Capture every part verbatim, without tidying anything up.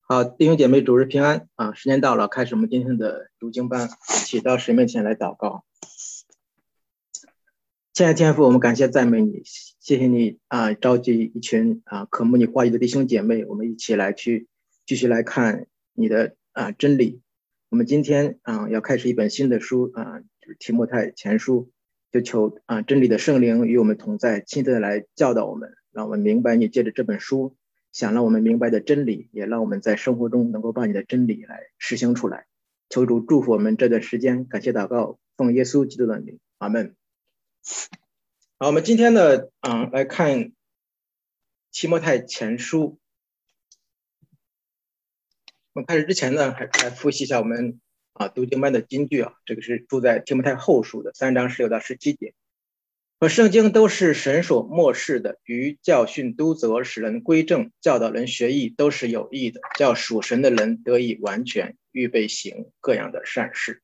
好，弟兄姐妹，主日平安啊！时间到了，开始我们今天的读经班，起到神面前来祷告。亲爱的天父，我们感谢赞美你，谢谢你啊！召集一群啊渴慕你话语的弟兄姐妹，我们一起来去继续来看你的啊真理。我们今天啊要开始一本新的书啊，就是提摩太前书，就求啊真理的圣灵与我们同在，亲自来教导我们，让我们明白你借着这本书想让我们明白的真理，也让我们在生活中能够把你的真理来实行出来。求主祝福我们这段时间，感谢祷告，奉耶稣基督的名，阿们。好，我们今天呢，嗯，来看提摩太前书。我们开始之前呢，还来复习一下我们啊读经班的金句啊，这个是住在提摩太后书的三章十六到十七节。和圣经都是神所默示的，于教训、督责、使人归正、教导人学义，都是有益的，叫属神的人得以完全，预备行各样的善事。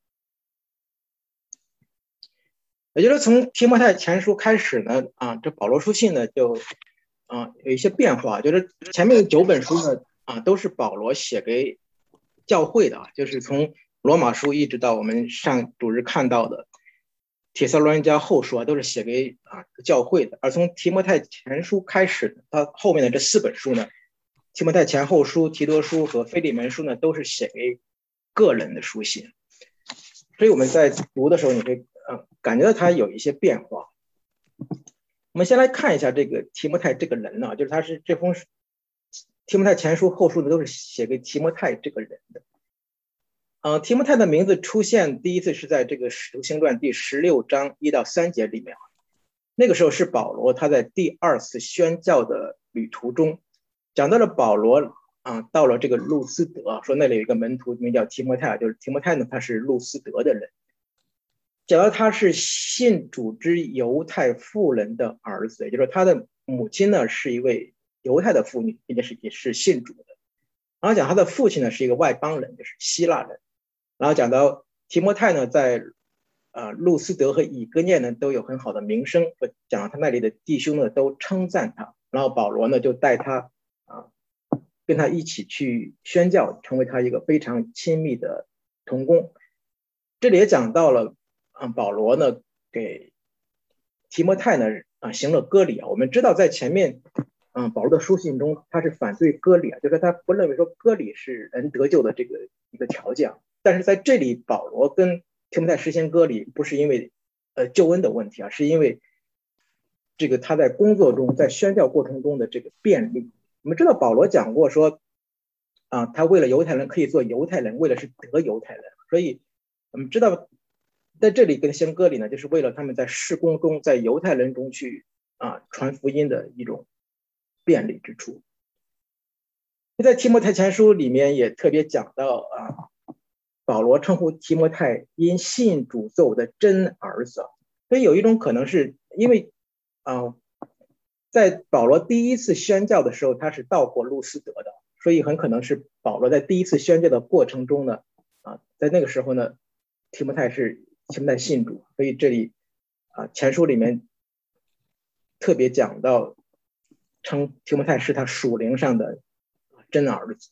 也就是从提摩太前书开始呢，啊，这保罗书信呢就啊有一些变化，就是前面九本书呢啊都是保罗写给教会的啊，就是从罗马书一直到我们上主日看到的帖撒罗尼迦后书啊，都是写给啊教会的。而从提摩太前书开始，他后面的这四本书呢，提摩太前后书、提多书和腓利门书呢，都是写给个人的书信。所以我们在读的时候，你会嗯感觉到他有一些变化。我们先来看一下这个提摩太这个人呢、啊，就是他是这封提摩太前书后书呢，都是写给提摩太这个人的。呃，提摩太的名字出现第一次是在这个《使徒行传》第十六章一到三节里面。那个时候是保罗他在第二次宣教的旅途中，讲到了保罗啊，到了这个路斯德，说那里有一个门徒名叫提摩太，就是提摩太呢，他是路斯德的人。讲到他是信主之犹太妇人的儿子，也就是说他的母亲呢是一位犹太的妇女，并且是也是信主的。然后讲他的父亲呢是一个外邦人，就是希腊人。然后讲到提摩太呢，在呃路斯德和以哥念呢都有很好的名声，讲到他那里的弟兄呢都称赞他，然后保罗呢就带他啊跟他一起去宣教，成为他一个非常亲密的同工。这里也讲到了啊，保罗呢给提摩太呢啊行了割礼啊。我们知道在前面嗯，保罗的书信中他是反对割礼啊，就是他不认为说割礼是人得救的这个一个条件。但是在这里，保罗跟提摩太实行割礼，不是因为呃救恩的问题啊，是因为这个他在工作中，在宣教过程中的这个便利。我们知道保罗讲过说啊，他为了犹太人可以做犹太人，为了是得犹太人，所以我们知道在这里跟行割礼呢，就是为了他们在事工中，在犹太人中去啊传福音的一种便利之处。在提摩太前书里面也特别讲到啊。保罗称呼提摩太因信主做我的真儿子，所以有一种可能是因为啊、呃，在保罗第一次宣教的时候，他是到过路斯德的，所以很可能是保罗在第一次宣教的过程中呢，啊，在那个时候呢，提摩太是提摩太信主，所以这里啊前书里面特别讲到称提摩太是他属灵上的真儿子。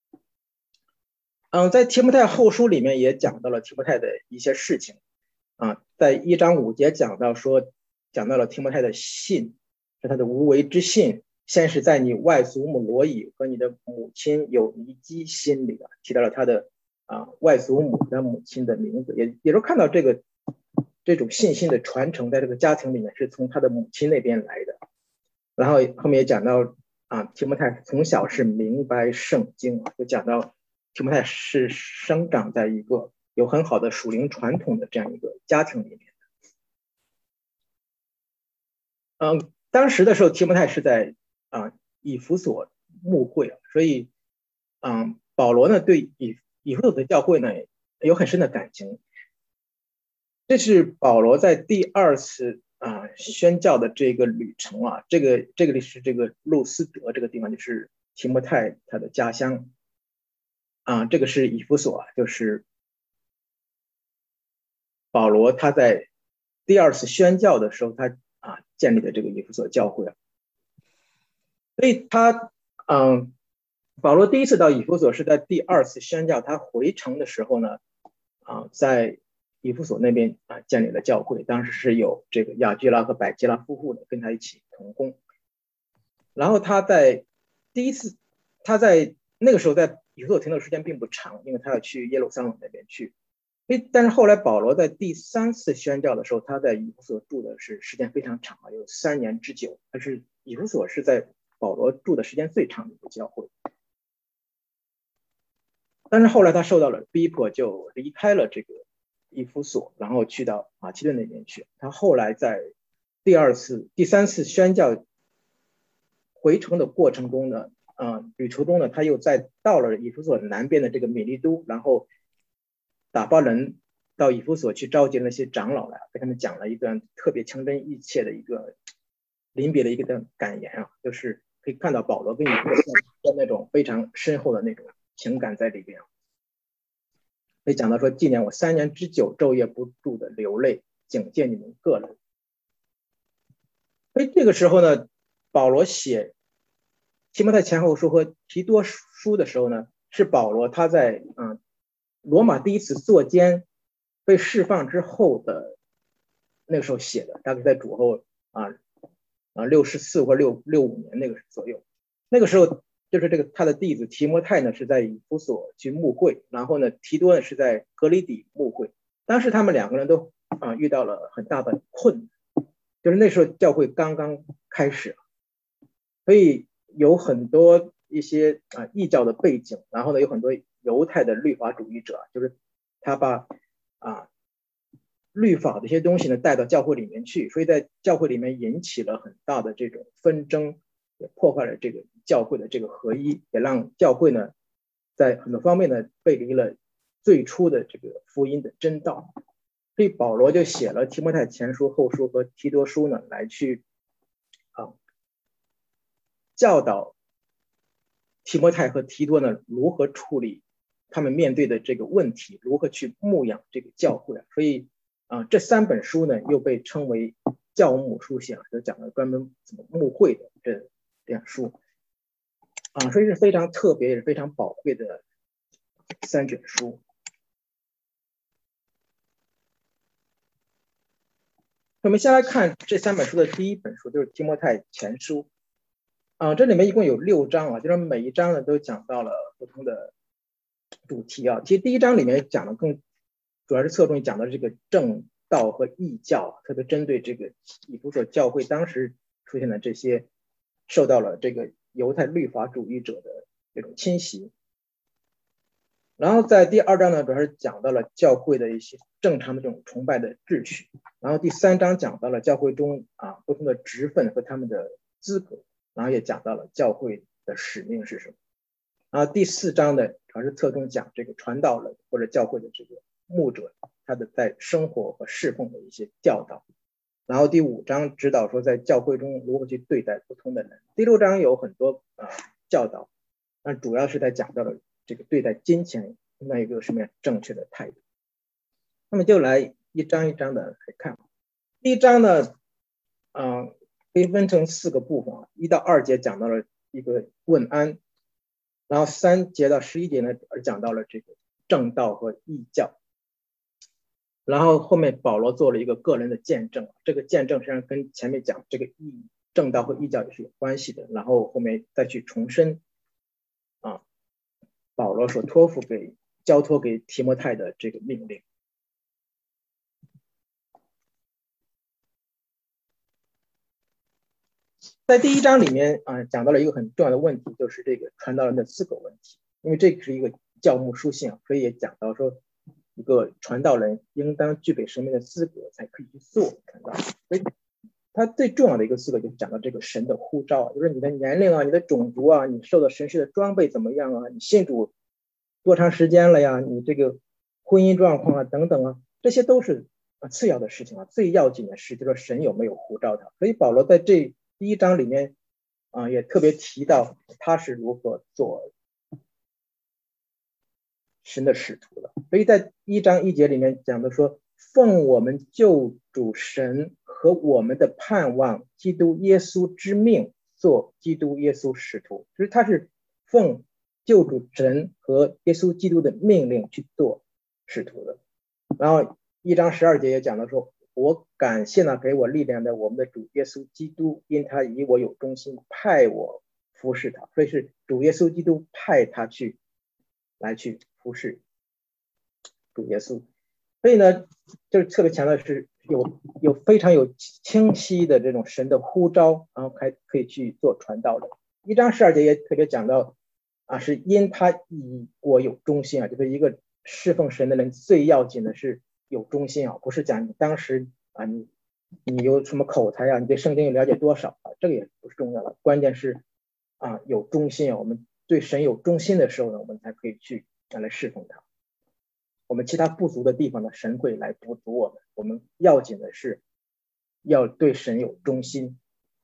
嗯，在提摩太后书里面也讲到了提摩太的一些事情啊，在一章五节讲到说，讲到了提摩太的信，是他的无为之信，先是在你外祖母罗以和你的母亲有尼基心里啊，提到了他的啊外祖母的母亲的名字，也也就看到这个这种信心的传承，在这个家庭里面是从他的母亲那边来的。然后后面也讲到啊，提摩太从小是明白圣经啊，就讲到。提摩太是生长在一个有很好的属灵传统的这样一个家庭里面的。嗯，当时的时候，提摩太是在啊以弗所牧会，所以嗯，保罗呢对以以弗所的教会呢有很深的感情。这是保罗在第二次啊宣教的这个旅程啊，这个这个是这个路斯德这个地方，就是提摩太他的家乡。啊，这个是以弗所，就是保罗他在第二次宣教的时候，他啊建立的这个以弗所教会啊，所以他嗯， 保罗第一次到以弗所是在第二次宣教，他回城的时候呢，啊，在以弗所那边啊建立了教会，当时是有这个亚居拉和百基拉夫妇的跟他一起同工。然后他在第一次，他在那个时候在以弗所停留时间并不长，因为他要去耶路撒冷那边去。但是后来保罗在第三次宣教的时候，他在以弗所住的是时间非常长啊，有三年之久。但是以弗所是在保罗住的时间最长的一个教会。但是后来他受到了逼迫，就离开了这个以弗所，然后去到马其顿那边去。他后来在第二次、第三次宣教回程的过程中呢，呃，旅途中呢，他又再到了以弗所南边的这个米利都，然后打发人到以弗所去召集那些长老来，给他们讲了一段特别情真意切的一个临别的一个感言啊，就是可以看到保罗跟以弗所的那种非常深厚的那种情感在里边。可以讲到说，纪念我三年之久，昼夜不住的流泪，警戒你们个人。所以这个时候呢，保罗写提摩太前后书和提多书的时候呢，是保罗他在嗯罗马第一次坐监被释放之后的那个时候写的，大概在主后啊啊六十四或六六五年那个左右。那个时候就是这个他的弟子提摩太呢是在以弗所去牧会，然后呢提多呢是在格里底牧会。当时他们两个人都啊遇到了很大的困难，就是那时候教会刚刚开始，所以有很多一些啊异教的背景，然后呢有很多犹太的律法主义者，就是他把啊律法的一些东西呢带到教会里面去，所以在教会里面引起了很大的这种纷争，也破坏了这个教会的这个合一，也让教会呢在很多方面呢背离了最初的这个福音的真道。所以保罗就写了提摩太前书、后书和提多书呢，来去啊教导提摩太和提多呢如何处理他们面对的这个问题，如何去牧养这个教会。所以啊，这三本书呢又被称为教牧书信，就讲了专门怎么牧会的这两书啊，所以是非常特别也是非常宝贵的三卷书。我们先来看这三本书的第一本书，就是提摩太前书啊，这里面一共有六章啊，就是每一章呢都讲到了不同的主题啊。其实第一章里面讲的更主要是侧重于讲到这个正道和异教，特别针对这个以弗所教会当时出现的这些受到了这个犹太律法主义者的这种侵袭。然后在第二章呢，主要是讲到了教会的一些正常的这种崇拜的秩序。然后第三章讲到了教会中啊不同的职分和他们的资格，然后也讲到了教会的使命是什么。然后第四章呢，主要是侧重讲这个传道人或者教会的这个牧者他的在生活和侍奉的一些教导。然后第五章指导说在教会中如何去对待不同的人。第六章有很多啊教导，那主要是在讲到了这个对待金钱应该有一个什么样正确的态度。那么就来一章一章的来看。第一章呢，嗯、呃，可以分成四个部分，一到二节讲到了一个问安，然后三节到十一节呢讲到了这个正道和异教，然后后面保罗做了一个个人的见证，这个见证实际上跟前面讲这个异正道和异教也是有关系的，然后后面再去重申啊保罗所托付给交托给提摩太的这个命令。在第一章里面啊，讲到了一个很重要的问题，就是这个传道人的资格问题。因为这是一个教牧书信，所以也讲到说，一个传道人应当具备什么样的资格才可以去做传道。所以他最重要的一个资格就是讲到这个神的呼召，就是你的年龄啊、你的种族啊、你受到神事的装备怎么样啊、你信主多长时间了呀、你这个婚姻状况啊等等啊，这些都是次要的事情啊。最要紧的是就是神有没有呼召他。所以保罗在这第一章里面啊、呃，也特别提到他是如何做神的使徒的。所以在一章一节里面讲的说，奉我们救主神和我们的盼望基督耶稣之命做基督耶稣使徒，就是他是奉救主神和耶稣基督的命令去做使徒的。然后一章十二节也讲到说，我感谢那给我力量的我们的主耶稣基督，因他以我有忠心，派我服侍他。所以是主耶稣基督派他去来去服侍主耶稣。所以呢，就是特别强调是有有非常有清晰的这种神的呼召，然后还可以去做传道的。一章十二节也特别讲到啊，是因他以我有忠心啊，就是一个侍奉神的人最要紧的是有忠心啊，不是讲你当时啊你你有什么口才啊，你对圣经有了解多少啊，这个也不是重要的，关键是啊有忠心啊，我们对神有忠心的时候呢，我们才可以去来侍奉他。我们其他不足的地方呢，神会来补足我们。我们要紧的是要对神有忠心。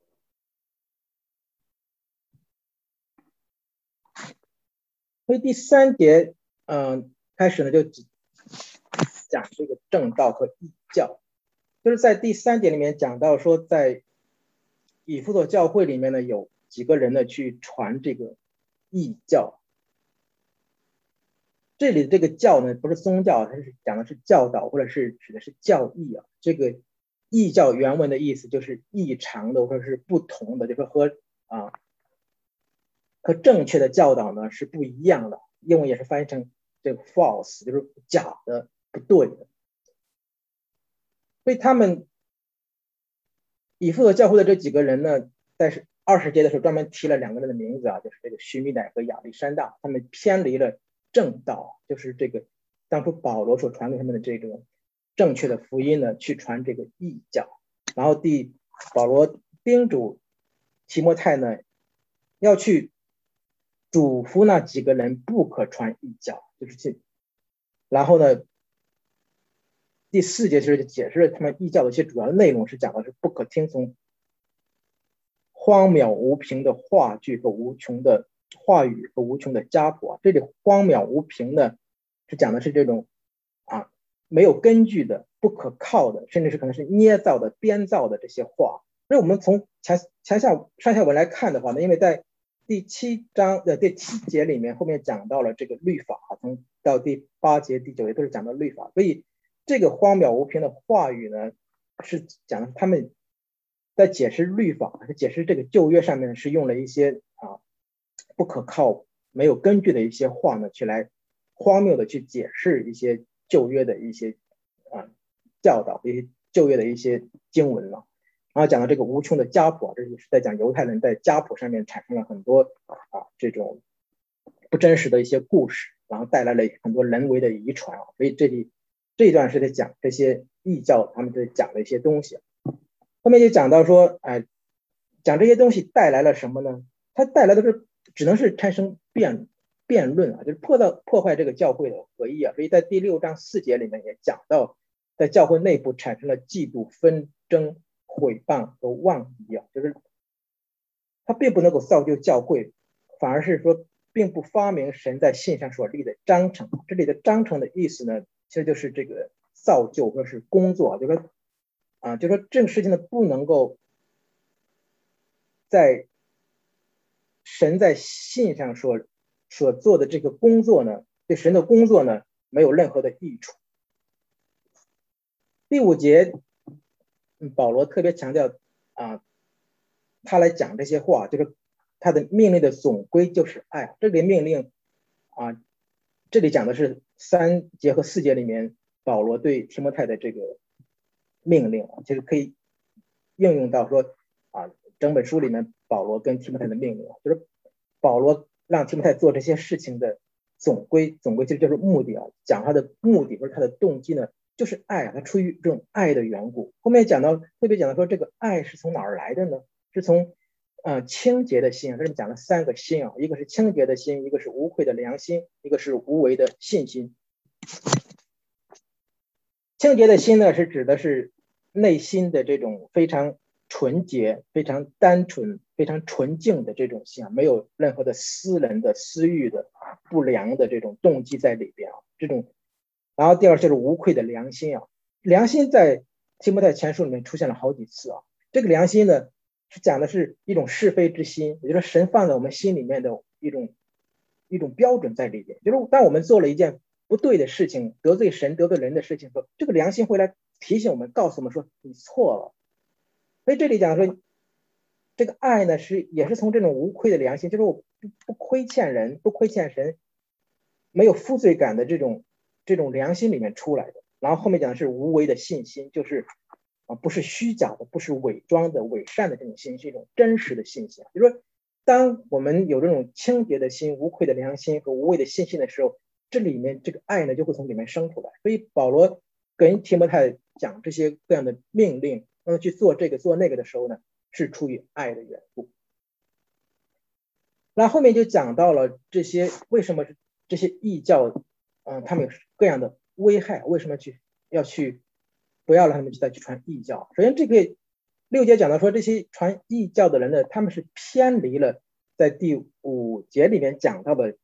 所以第三节，嗯、呃，开始呢就讲这个正道和异教，就是在第三节里面讲到说，在以弗所教会里面呢，有几个人呢去传这个异教。这里的这个教呢，不是宗教，它是讲的是教导，或者是指的是教义啊。这个异教原文的意思就是异常的，或者是不同的，就是和啊和正确的教导呢是不一样的。英文也是翻译成这个 false， 就是假的、不对的。所以他们以弗所教会的这几个人呢，在二十节的时候专门提了两个人的名字啊，就是这个徐米乃和亚历山大，他们偏离了正道，就是这个当初保罗所传给他们的这个正确的福音呢，去传这个异教。然后第保罗叮嘱提摩太呢，要去嘱咐那几个人不可传异教，就是这。然后呢，第四节其实就解释了他们异教的一些主要内容，是讲的是不可听从荒渺无凭的话剧和无穷的话语和无穷的家谱。这里荒渺无凭呢，是讲的是这种啊没有根据的、不可靠的，甚至是可能是捏造的、编造的这些话。所以我们从前前下上下文来看的话呢，因为在第七章的第七节里面后面讲到了这个律法，从到第八节、第九节都是讲到律法，所以这个荒渺无凭的话语呢，是讲他们在解释律法、解释这个旧约上面是用了一些啊不可靠、没有根据的一些话呢，去来荒谬的去解释一些旧约的一些啊教导、一些旧约的一些经文了。然后讲到这个无穷的家谱，这是在讲犹太人在家谱上面产生了很多啊这种不真实的一些故事，然后带来了很多人为的遗传啊。所以这里这一段是在讲这些异教他们在讲的一些东西。后面就讲到说，哎、呃，讲这些东西带来了什么呢？它带来的是只能是产生辩辩论啊，就是破到破坏这个教会的合一啊。所以在第六章四节里面也讲到，在教会内部产生了嫉妒、纷争、毁谤和妄疑啊，就是它并不能够造就教会，反而是说并不发明神在信上所立的章程。这里的章程的意思呢，其实就是这个造就或者是工作，就是说啊，就是说这个事情呢不能够在神在信上所所做的这个工作呢，对神的工作呢没有任何的益处。第五节，保罗特别强调啊，他来讲这些话，就是他的命令的总归就是爱。这个命令啊，这里讲的是三节和四节里面保罗对提摩太的这个命令，其实可以应用到说啊，整本书里面保罗跟提摩太的命令，就是保罗让提摩太做这些事情的总归，总归其实就是目的啊，讲他的目的或者他的动机呢，就是爱啊，他出于这种爱的缘故。后面讲到特别讲到说，这个爱是从哪儿来的呢？是从呃清洁的心啊，这里讲了三个心啊，一个是清洁的心，一个是无愧的良心，一个是无为的信心。清洁的心呢，是指的是内心的这种非常纯洁、非常单纯、非常纯净的这种心啊，没有任何的私人的私欲的不良的这种动机在里边啊。这种，然后第二就是无愧的良心啊，良心在提摩太前书里面出现了好几次啊。这个良心呢，是讲的是一种是非之心，也就是神放在我们心里面的一种一种标准在里边，就是当我们做了一件不对的事情，得罪神得罪人的事情说，这个良心会来提醒我们，告诉我们说你错了。所以这里讲说这个爱呢是也是从这种无愧的良心，就是我不不亏欠人不亏欠神，没有负罪感的这种这种良心里面出来的。然后后面讲的是无为的信心，就是啊不是虚假的，不是伪装的伪善的这种心，是一种真实的信心。就是说当我们有这种清洁的心无愧的良心和无畏的信心的时候，这里面这个爱呢就会从里面生出来。所以保罗跟提摩太讲这些各样的命令，让他去做这个做那个的时候呢，是出于爱的缘故。那后面就讲到了这些为什么这些异教，嗯，他们有各样的危害，为什么去要去不要让他们去再去传异教。首先这个六节讲到说这些传异教的人呢，他们是偏离了在第五节里面讲到的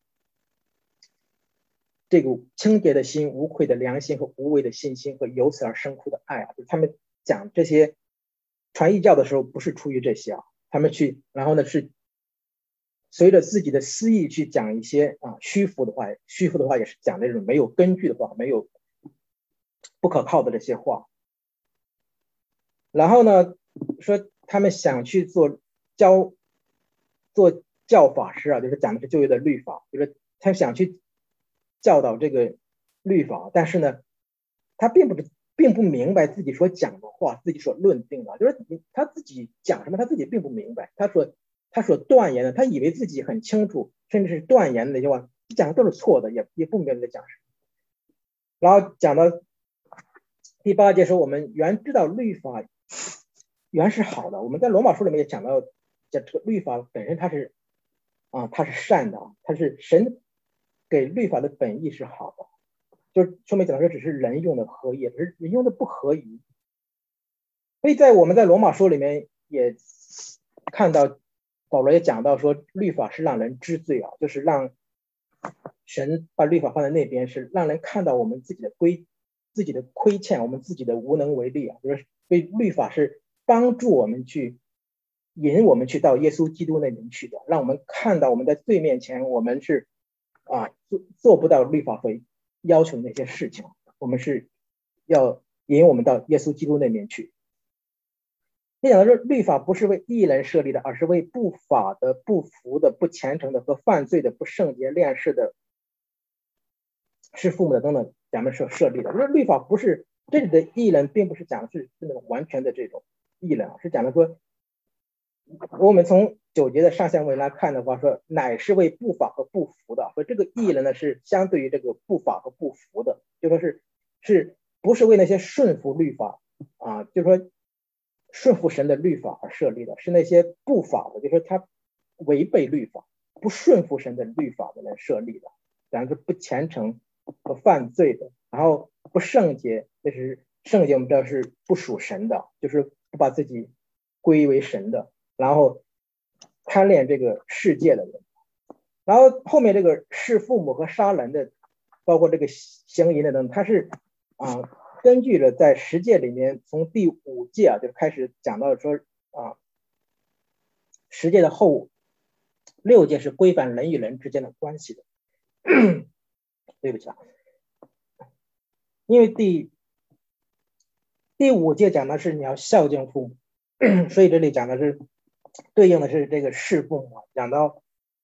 这个清洁的心无愧的良心和无为的信心和由此而生出的爱啊，就是他们讲这些传异教的时候不是出于这些啊，他们去然后呢是随着自己的私意去讲一些啊虚浮的话，虚浮的话也是讲那种没有根据的话，没有不可靠的这些话。然后呢说他们想去做教做教法师啊，就是讲的是旧约的律法，就是他想去教导这个律法，但是呢他并不并不明白自己所讲的话，自己所论定的，就是他自己讲什么他自己并不明白，他说他所断言的，他以为自己很清楚，甚至是断言的那些话讲的都是错的，也也不明白在讲什么。然后讲到第八节说我们原知道律法原是好的，我们在罗马书里面也讲到这个律法本身它是啊它是善的，它是神给律法的本意是好的，就是说明讲说只是人用的合意，而人用的不合宜。所以在我们在罗马书里面也看到保罗也讲到说律法是让人知罪啊，就是让神把律法放在那边，是让人看到我们自己的亏自己的亏欠，我们自己的无能为力啊，就是所以律法是帮助我们去引我们去到耶稣基督那边去的，让我们看到我们在罪面前我们是啊做做不到律法会要求的那些事情，我们是要引我们到耶稣基督那边去。你讲的是律法不是为义人设立的，而是为不法的、不服的、不虔诚的和犯罪的、不圣洁、恋世的、是父母的等等讲的是设立的。就是律法不是这里的义人，并不是讲的是那种完全的这种义人，是讲的说我们从九节的上下文来看的话，说乃是为不法和不服的，说这个义人呢是相对于这个不法和不服的，就说是是不是为那些顺服律法啊，就说顺服神的律法而设立的，是那些不法的，就说他违背律法不顺服神的律法的人设立的，讲是不虔诚和犯罪的，然后不圣洁，就是圣洁我们知道是不属神的，就是不把自己归为神的，然后贪恋这个世界的人，然后后面这个弑父母和杀人的，包括这个行淫的等，他是啊、呃、根据了在十诫里面从第五诫啊就开始讲到说啊十诫的后六诫是规范人与人之间的关系的对不起啊，因为第第五诫讲的是你要孝敬父母，所以这里讲的是对应的是这个弑父母，讲到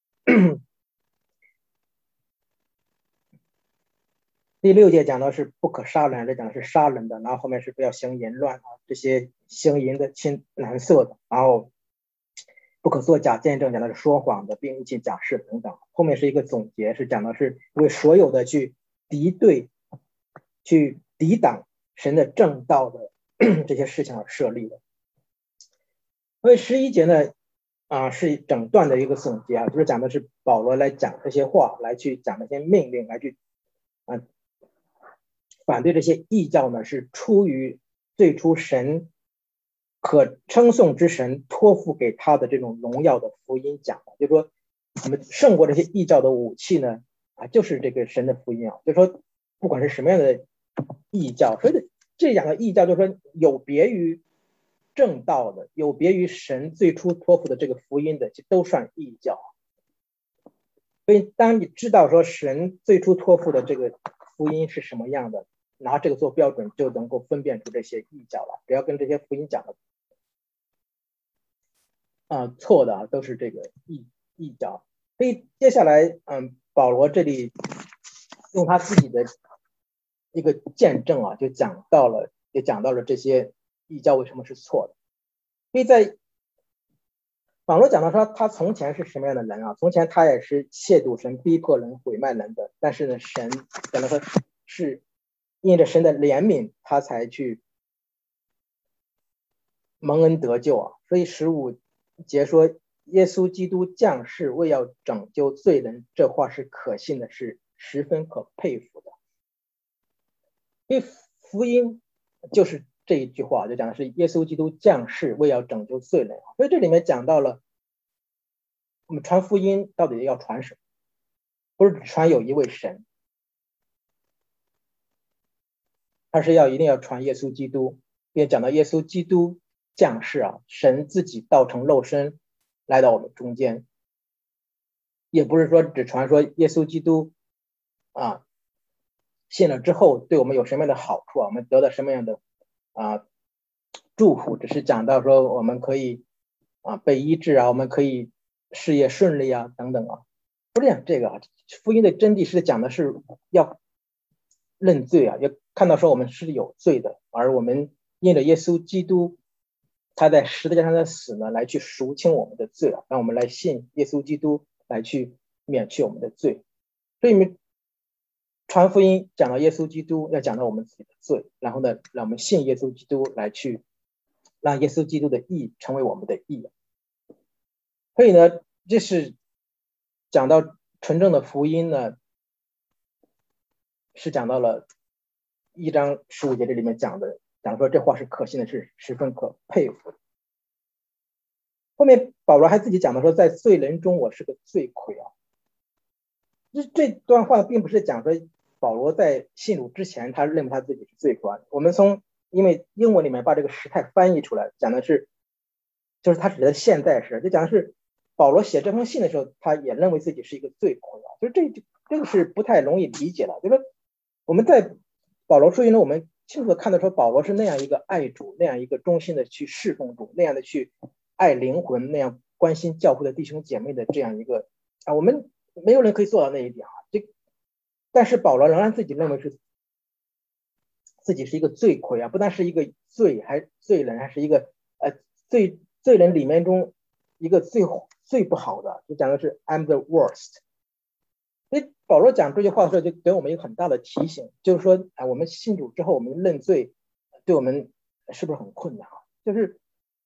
第六诫讲到是不可杀人，这讲的是杀人的，然后后面是不要行淫乱啊，这些行淫的亲男色的，然后不可作假见证，讲的是说谎的，并一起假释等等。后面是一个总结，是讲的是为所有的去敌对、去抵挡神的正道的这些事情而设立的。所以十一节呢，啊、呃、是整段的一个总结啊，就是讲的是保罗来讲这些话，来去讲这些命令，来去啊、呃、反对这些异教呢，是出于最初神可称颂之神托付给他的这种荣耀的福音讲的，就是说我们胜过这些异教的武器呢，啊，就是这个神的福音啊，就是说不管是什么样的异教，所以这两个异教就是说有别于正道的，有别于神最初托付的这个福音的，都算异教。 所以当你知道说神最初托付的这个福音是什么样的，拿这个做标准，就能够分辨出这些异教了。只要跟这些福音讲的啊、呃、错的啊，都是这个异异教。所以接下来，嗯，保罗这里用他自己的一个见证啊，就讲到了，也讲到了这些异教为什么是错的。所以在保罗讲到说，他从前是什么样的人啊？从前他也是亵渎神、逼迫人、毁卖人的。但是呢，神讲到说是因着神的怜悯，他才去蒙恩得救啊。所以十五节说，耶稣基督降世为要拯救罪人，这话是可信的，是十分可佩服的。因为福音就是这一句话，就讲的是耶稣基督降世为要拯救罪人。所以这里面讲到了我们传福音到底要传什么？不是只传有一位神，而是要一定要传耶稣基督。并且讲到耶稣基督降世啊，神自己道成肉身来到我们中间，也不是说只传说耶稣基督啊信了之后对我们有什么样的好处啊，我们得到什么样的啊祝福，只是讲到说我们可以啊被医治啊，我们可以事业顺利啊等等啊，不是讲这个啊。福音的真谛是讲的是要认罪啊，要看到说我们是有罪的，而我们因着耶稣基督他在十字架上的死呢，来去赎清我们的罪啊，让我们来信耶稣基督来去免去我们的罪。所以你们传福音讲到耶稣基督，要讲到我们自己的罪，然后呢，让我们信耶稣基督来去让耶稣基督的义成为我们的义。所以呢，这是讲到纯正的福音呢，是讲到了一章十五节这里面讲的，讲说这话是可信的，是十分可佩服的。后面保罗还自己讲的说，在罪人中我是个罪魁啊。这这段话并不是讲说保罗在信主之前他认为他自己是罪魁，我们从因为英文里面把这个时态翻译出来，讲的是就是他指的现在时，就讲的是保罗写这封信的时候，他也认为自己是一个罪魁啊。就是这这个是不太容易理解的，就是我们在保罗书信中，我们清楚的看到说保罗是那样一个爱主，那样一个忠心的去侍奉主，那样的去爱灵魂，那样关心教会的弟兄姐妹的这样一个啊，我们没有人可以做到那一点啊。这但是保罗仍然自己认为是自己是一个罪魁啊，不但是一个罪，还罪人，还是一个呃罪罪人里面中一个最最不好的，就讲的是 I'm the worst。所以保罗讲这句话的时候，就给我们一个很大的提醒，就是说，哎，我们信主之后，我们认罪，对我们是不是很困难啊？就是，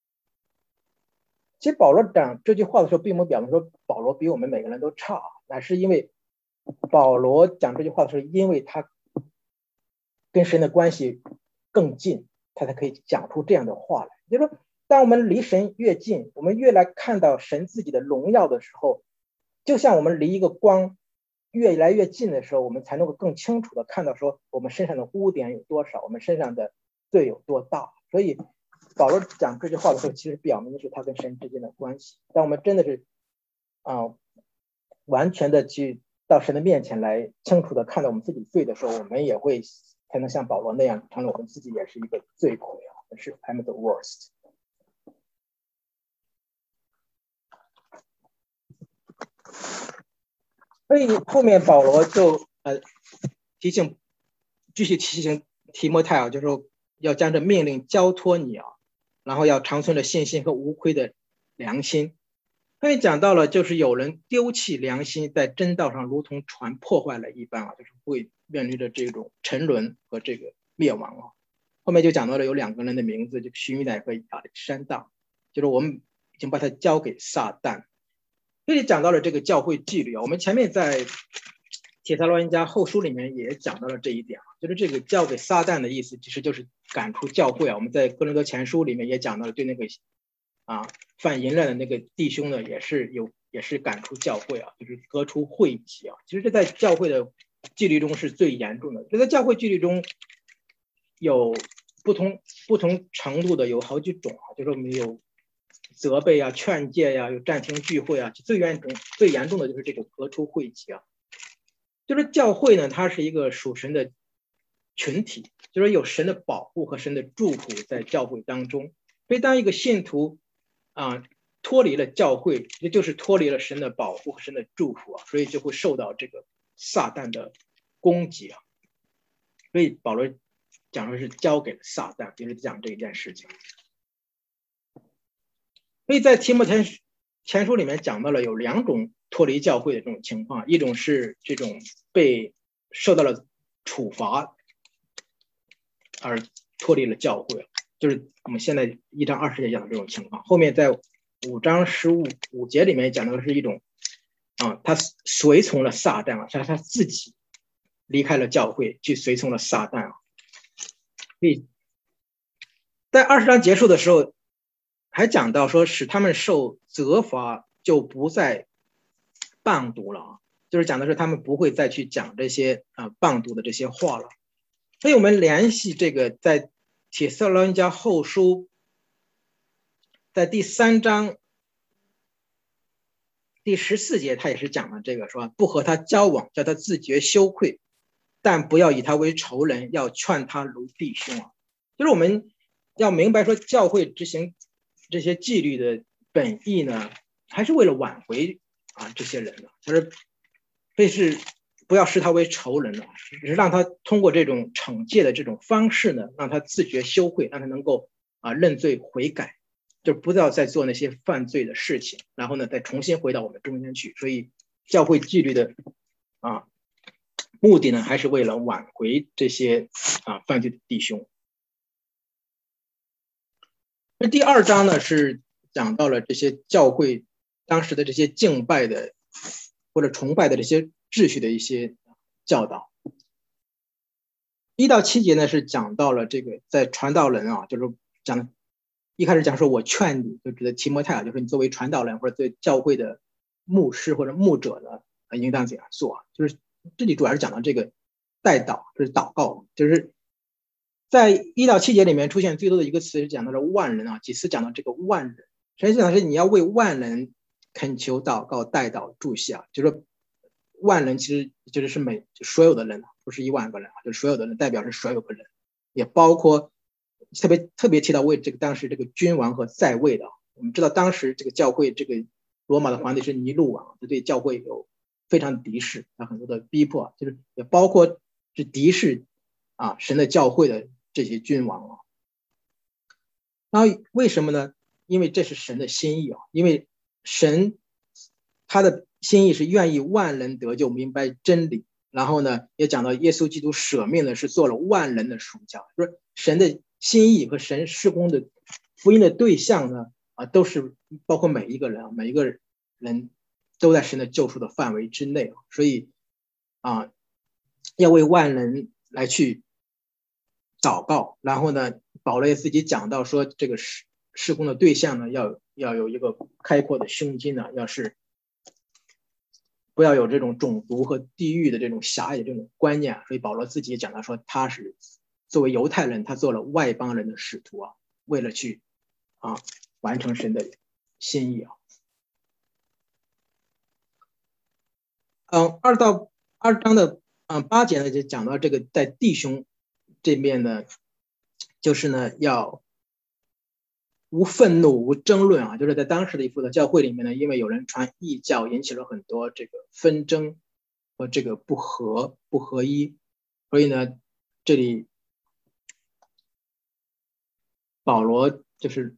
其实保罗讲这句话的时候，并没有表明说保罗比我们每个人都差，乃是因为保罗讲这句话的时候，因为他跟神的关系更近，他才可以讲出这样的话来。就是说，当我们离神越近，我们越来看到神自己的荣耀的时候，就像我们离一个光越来越近的时候，我们才能够更清楚的看到说我们身上的污点有多少，我们身上的罪有多大。所以保罗讲这句话的时候，其实表明的是他跟神之间的关系。当我们真的是啊、呃、完全的去到神的面前来清楚的看到我们自己罪的时候，我们也会才能像保罗那样承认我们自己也是一个罪魁啊，是 I'm the worst。所以后面保罗就呃提醒，继续提醒提摩太啊，就是说要将这命令交托你啊，然后要长存着信心和无亏的良心。他也讲到了，就是有人丢弃良心，在真道上如同船破坏了一般啊，就是会面临着这种沉沦和这个灭亡啊。后面就讲到了有两个人的名字，就徐米乃和亚历山大，就是我们已经把它交给撒旦。这里讲到了这个教会纪律啊，我们前面在帖撒罗尼迦后书里面也讲到了这一点啊，就是这个交给撒旦的意思，其实就是赶出教会啊。我们在哥林多前书里面也讲到了，对那个啊犯淫乱的那个弟兄呢，也是有也是赶出教会啊，就是革除会籍啊。其实这在教会的纪律中是最严重的。这在教会纪律中有不同不同程度的，有好几种啊，就是我们有责备啊、劝诫呀、啊，有暂停聚会啊，最严重、最严重的就是这个革除会籍啊。就是教会呢，它是一个属神的群体，就是有神的保护和神的祝福在教会当中。所以当一个信徒啊脱离了教会，也就是脱离了神的保护和神的祝福啊，所以就会受到这个撒旦的攻击啊。所以保罗讲的是交给了撒旦，就是讲这一件事情。所以在提摩太前书里面讲到了有两种脱离教会的这种情况，一种是这种被受到了处罚而脱离了教会，就是我们现在一章二十节讲的这种情况。后面在五章十五五节里面讲的是一种啊，他随从了撒旦啊，是他自己离开了教会，去随从了撒旦啊。所以在二十章结束的时候，还讲到说，使他们受责罚，就不再谤读了啊，就是讲的是他们不会再去讲这些啊谤读的这些话了。所以我们联系这个在帖撒罗尼迦后书，在第三章第十四节，他也是讲了这个，说不和他交往，叫他自觉羞愧，但不要以他为仇人，要劝他如弟兄啊。就是我们要明白说，教会执行这些纪律的本意呢，还是为了挽回啊这些人的，就是这是不要视他为仇人了，只是让他通过这种惩戒的这种方式呢，让他自觉羞愧，让他能够啊认罪悔改，就不要再做那些犯罪的事情，然后呢再重新回到我们中间去。所以教会纪律的啊目的呢，还是为了挽回这些啊犯罪的弟兄。那第二章呢，是讲到了这些教会当时的这些敬拜的或者崇拜的这些秩序的一些教导。一到七节呢，是讲到了这个在传道人啊，就是讲一开始讲说我劝你，就指的提摩太啊，就是你作为传道人或者对教会的牧师或者牧者呢，应当怎样做？就是这里主要是讲到这个代祷，就是祷告，就是在一到七节里面出现最多的一个词是讲到了万人啊，几次讲到这个万人，实际上是你要为万人恳求祷告代祷祝谢啊，就是说万人其实就是是每所有的人，不是一万个人啊，就是所有的人代表是所有的人，也包括特别特别提到为这个当时这个君王和在位的。我们知道当时这个教会这个罗马的皇帝是尼禄王，对教会有非常敌视，有很多的逼迫，就是也包括是敌视啊神的教会的这些君王啊。然后为什么呢？因为这是神的心意啊，因为神他的心意是愿意万人得救，明白真理。然后呢，也讲到耶稣基督舍命的是做了万人的赎价，就是神的心意和神事工的福音的对象呢，啊，都是包括每一个人啊，每一个人都在神的救赎的范围之内啊，所以啊，要为万人来去祷告。然后呢，保罗也自己讲到说，这个事事工的对象呢，要要有一个开阔的胸襟呢，要是不要有这种种族和地域的这种狭隘的这种观念。所以保罗自己也讲到说，他是作为犹太人，他做了外邦人的使徒啊，为了去啊完成神的心意啊。嗯，二到二章的嗯八节呢，就讲到这个在弟兄这边呢，就是呢要无愤怒无争论啊，就是在当时的一副的教会里面呢，因为有人传异教，引起了很多这个纷争和这个不合不合一，所以呢这里保罗就是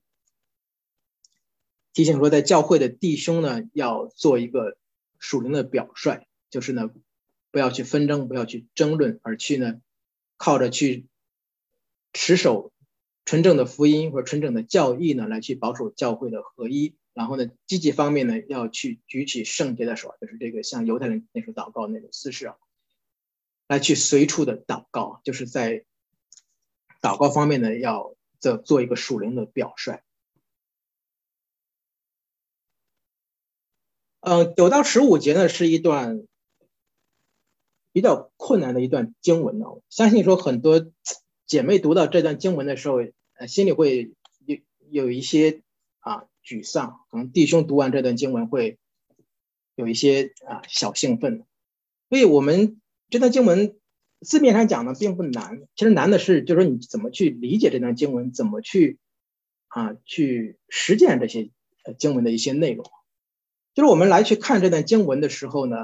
提醒说，在教会的弟兄呢要做一个属灵的表率，就是呢不要去纷争，不要去争论，而去呢靠着去持守纯正的福音或者纯正的教义呢，来去保守教会的合一。然后呢，积极方面呢，要去举起圣洁的手，就是这个像犹太人那时候祷告那种姿势啊，来去随处的祷告，就是在祷告方面呢，要做做一个属灵的表率。嗯，九到十五节呢是一段比较困难的一段经文呢，相信说很多姐妹读到这段经文的时候，呃，心里会有有一些啊沮丧，可能弟兄读完这段经文会有一些啊小兴奋。所以我们这段经文字面上讲呢并不难，其实难的是就是说你怎么去理解这段经文，怎么去啊去实践这些经文的一些内容。就是我们来去看这段经文的时候呢，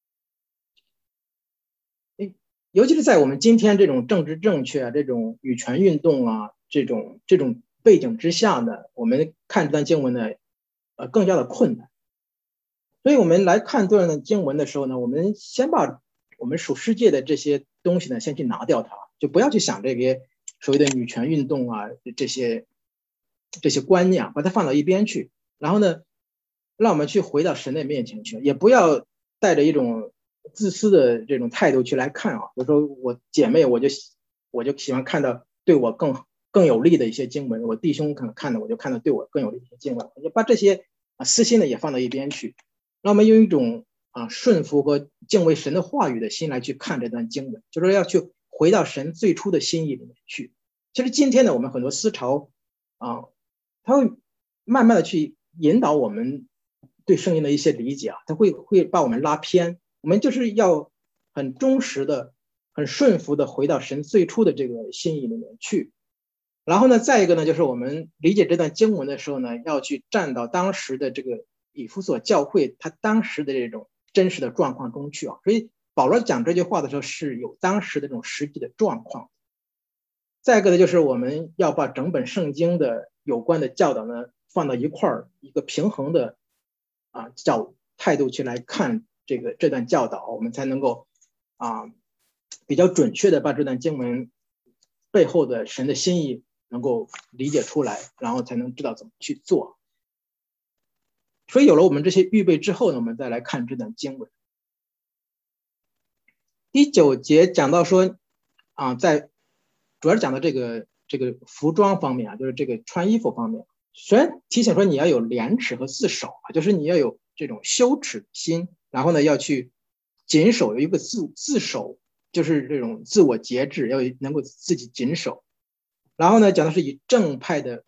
尤其是在我们今天这种政治正确啊、这种女权运动啊、这种这种背景之下呢，我们看这段经文呢，呃，更加的困难。所以我们来看这段经文的时候呢，我们先把我们属世界的这些东西呢，先去拿掉它，就不要去想这些所谓的女权运动啊，这些这些观念啊，把它放到一边去。然后呢，让我们去回到神的面前去，也不要带着一种自私的这种态度去来看啊。比如说我姐妹，我就我就喜欢看到对我更更有利的一些经文，我弟兄可能看的我就看到对我更有利的一些经文，我就把这些啊私心的也放到一边去，让我们用一种啊顺服和敬畏神的话语的心来去看这段经文，就是要去回到神最初的心意里面去。其实今天呢，我们很多思潮啊，它会慢慢的去引导我们对圣经的一些理解啊，它会会把我们拉偏。我们就是要很忠实的、很顺服的回到神最初的这个心意里面去。然后呢，再一个呢，就是我们理解这段经文的时候呢，要去站到当时的这个以弗所教会他当时的这种真实的状况中去啊。所以保罗讲这句话的时候是有当时的这种实际的状况。再一个呢，就是我们要把整本圣经的有关的教导呢放到一块儿，一个平衡的啊角态度去来看这个这段教导，我们才能够啊比较准确的把这段经文背后的神的心意能够理解出来，然后才能知道怎么去做。所以有了我们这些预备之后呢，我们再来看这段经文。第九节讲到说啊，在主要讲到这个这个服装方面啊，就是这个穿衣服方面。虽然提醒说你要有廉耻和自守啊，就是你要有这种羞耻心，然后呢要去谨守，有一个自自守，就是这种自我节制，要能够自己谨守。然后呢讲的是以正派的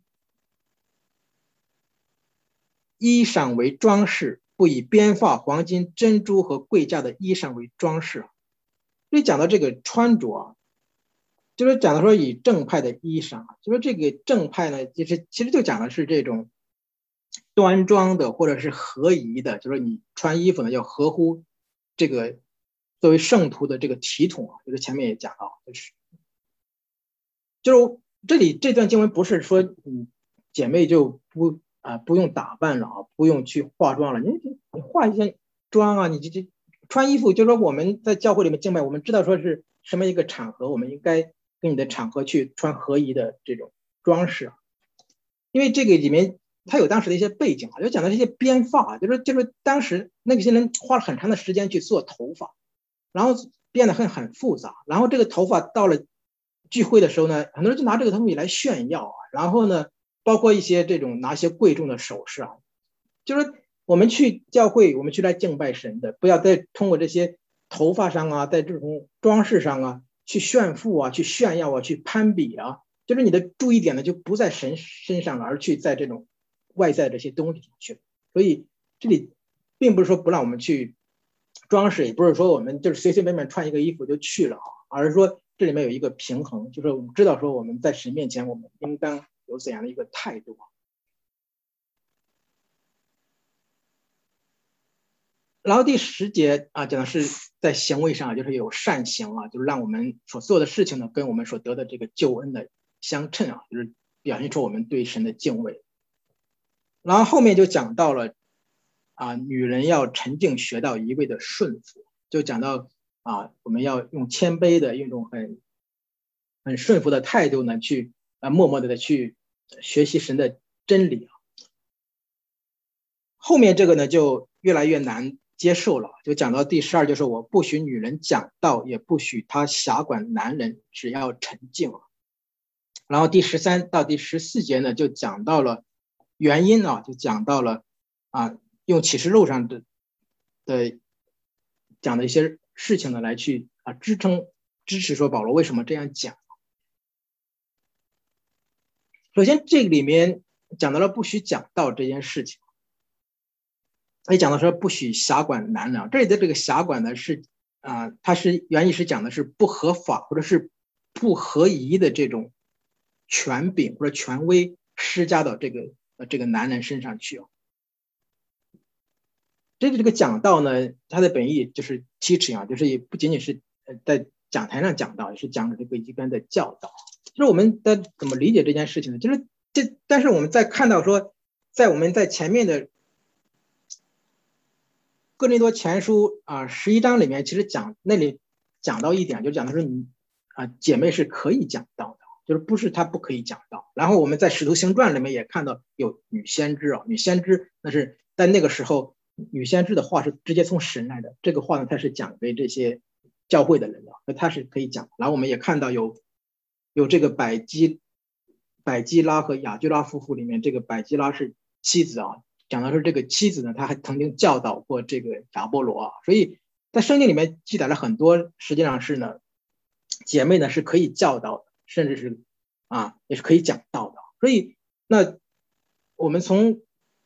衣裳为装饰，不以编发、黄金、珍珠和贵价的衣裳为装饰。所以讲到这个穿着啊，就是讲到说以正派的衣裳，就是这个正派呢，就是其实就讲的是这种端庄的或者是合宜的，就是你穿衣服呢要合乎这个作为圣徒的这个体统啊，就是前面也讲到，就是就是这里这段经文不是说你姐妹就不啊、呃、不用打扮了啊，不用去化妆了，你你化一些妆啊，你这这穿衣服，就是说我们在教会里面敬拜，我们知道说是什么一个场合，我们应该跟你的场合去穿合宜的这种装饰啊。因为这个里面它有当时的一些背景啊，就讲到这些编发，就是就是当时那些人花了很长的时间去做头发，然后变得很很复杂，然后这个头发到了聚会的时候呢，很多人就拿这个东西来炫耀啊，然后呢，包括一些这种拿一些贵重的首饰啊，就是我们去教会，我们去来敬拜神的，不要再通过这些头发上啊，在这种装饰上啊，去炫富啊，去炫耀啊，去攀比啊，就是你的注意点呢就不在神身上了，而去在这种外在这些东西上去。所以这里并不是说不让我们去装饰，也不是说我们就是随随便便穿一个衣服就去了，而是说这里面有一个平衡，就是我们知道说我们在神面前我们应当有怎样的一个态度。然后第十节啊，讲的是在行为上，就是有善行啊，就是让我们所做的事情呢，跟我们所得的这个救恩的相称啊，就是表现出我们对神的敬畏。然后后面就讲到了啊，女人要沉静学到一味的顺服，就讲到啊，我们要用谦卑的、用一种很很顺服的态度呢，去啊默默的去学习神的真理啊。后面这个呢，就越来越难接受了，就讲到第十二，就是我不许女人讲道，也不许她辖管男人，只要沉静。然后第十三到第十四节呢，就讲到了原因啊，就讲到了啊，用启示录上的的讲的一些事情呢，来去啊支撑支持说保罗为什么这样讲。首先这个里面讲到了不许讲道这件事情，也讲到说不许辖管男人。这里的这个辖管呢是啊、呃，它是原意是讲的是不合法或者是不合宜的这种权柄或者权威施加到这个呃这个男人身上去。这个这个讲道呢，它的本意就是 teaching 啊，就是也不仅仅是在讲台上讲道，也是讲的这个一般的教导。就是我们在怎么理解这件事情呢？就是这，但是我们在看到说，在我们在前面的哥林多前书啊十一章里面，其实讲那里讲到一点，就讲的是你啊姐妹是可以讲道的，就是不是她不可以讲道。然后我们在使徒行传里面也看到有女先知啊，女先知那是在那个时候，女先知的话是直接从神来的，这个话呢，它是讲给这些教会的人的，那它是可以讲。然后我们也看到有有这个百基百基拉和雅居拉夫妇里面，这个百基拉是妻子啊，讲的是这个妻子呢，她还曾经教导过这个亚波罗啊，所以在圣经里面记载了很多，实际上是呢，姐妹呢是可以教导的，甚至是啊也是可以讲道的。所以那我们从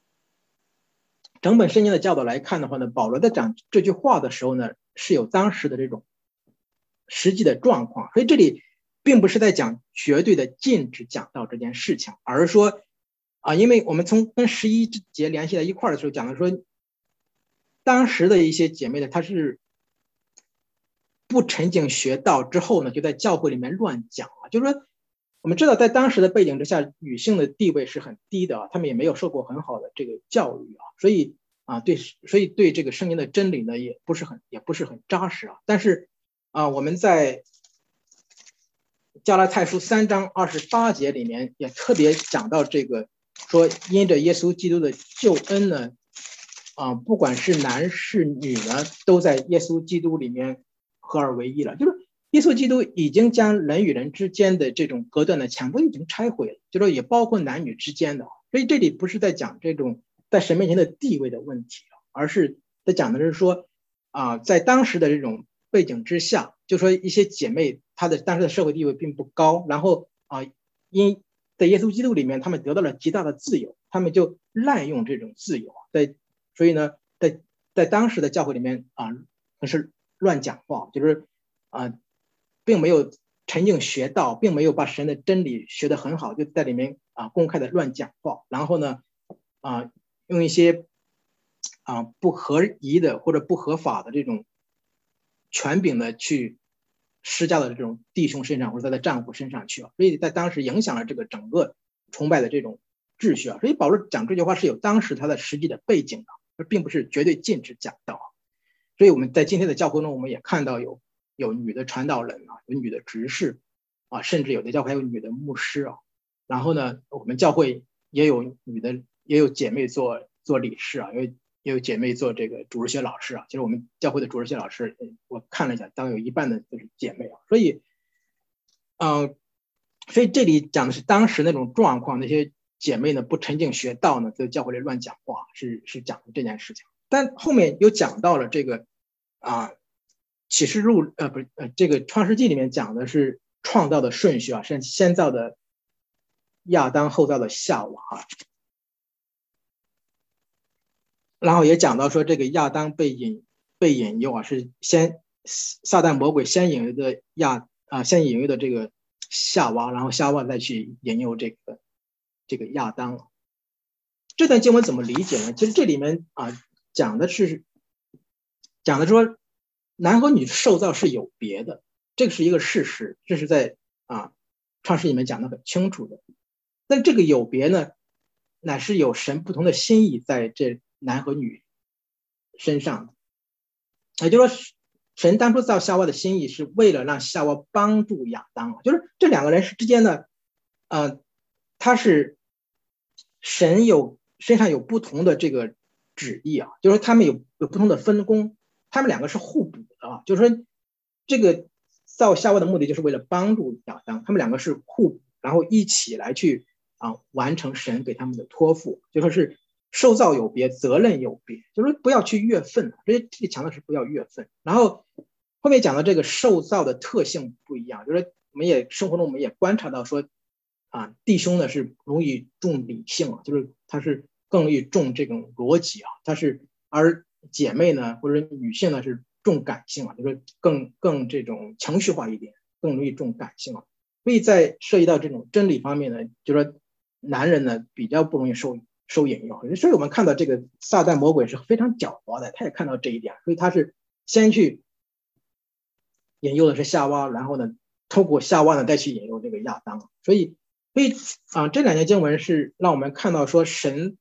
整本圣经的教导来看的话呢，保罗在讲这句话的时候呢，是有当时的这种实际的状况，所以这里并不是在讲绝对的禁止讲道这件事情，而是说啊，因为我们从跟十一节联系在一块的时候讲的说，当时的一些姐妹呢，她是不沉静学道之后呢，就在教会里面乱讲啊，就是说我们知道在当时的背景之下，女性的地位是很低的，她们也没有受过很好的这个教育啊，所以啊对，所以对这个圣经的真理呢，也不是很也不是很扎实啊。但是啊，我们在加拉太书三章二十八节里面也特别讲到这个，说因着耶稣基督的救恩呢，啊，不管是男是女呢，都在耶稣基督里面合二为一了。就是耶稣基督已经将人与人之间的这种隔断的墙都已经拆毁了，就说也包括男女之间的。所以这里不是在讲这种在神面前的地位的问题，而是在讲的是说啊，在当时的这种背景之下，就说一些姐妹她的当时的社会地位并不高，然后啊，因在耶稣基督里面，他们得到了极大的自由，他们就滥用这种自由，在所以呢，在在当时的教会里面啊，是乱讲话，就是啊，并没有沉静学道，并没有把神的真理学得很好，就在里面啊公开的乱讲话，然后呢啊用一些啊不合宜的或者不合法的这种权柄的去施加到这种弟兄身上或者在丈夫身上去啊，所以在当时影响了这个整个崇拜的这种秩序啊。所以保罗讲这句话是有当时他的实际的背景的，并不是绝对禁止讲道。所以我们在今天的教会中，我们也看到有有女的传道人啊，有女的执事啊，甚至有的教会还有女的牧师啊。然后呢，我们教会也有女的，也有姐妹做做理事啊，因为也有姐妹做这个主日学老师啊。其实我们教会的主日学老师，我看了一下，大概有一半的就是姐妹啊。所以，嗯、呃，所以这里讲的是当时那种状况，那些姐妹呢不沉静学道呢，在教会里乱讲话，是是讲的这件事情。但后面又讲到了这个啊，启示录呃不是呃这个创世纪里面讲的是创造的顺序啊，先先造的亚当，后造的夏娃啊。然后也讲到说这个亚当被引被引诱啊，是先撒旦魔鬼先引诱的亚啊，先引诱的这个夏娃，然后夏娃再去引诱这个这个亚当。这段经文怎么理解呢？其实这里面啊讲的是讲的说男和女受造是有别的，这个是一个事实，这是在啊创世里面讲的很清楚的。但这个有别呢，乃是有神不同的心意在这男和女身上，也就是说，神当初造夏娃的心意是为了让夏娃帮助亚当，就是这两个人是之间的，呃，他是神有身上有不同的这个旨意啊，就是说他们有有不同的分工，他们两个是互补的啊，就是说这个造夏娃的目的就是为了帮助亚当，他们两个是互补，然后一起来去啊完成神给他们的托付，就说是受造有别，责任有别，就是不要去越分，所以这里强调是不要越分。然后后面讲到这个受造的特性不一样，就是我们也生活中我们也观察到说， 啊，弟兄呢是容易重理性啊，就是他是更容易重这种逻辑啊，他是而姐妹呢或者女性呢是重感性啊，就是更更这种情绪化一点，更容易重感性啊。所以在涉及到这种真理方面呢，就是说男人呢比较不容易受受引诱，所以我们看到这个撒旦魔鬼是非常狡猾的，他也看到这一点，所以他是先去引诱的是夏娃，然后呢透过夏娃呢再去引诱这个亚当，所以所以啊这两节经文是让我们看到说神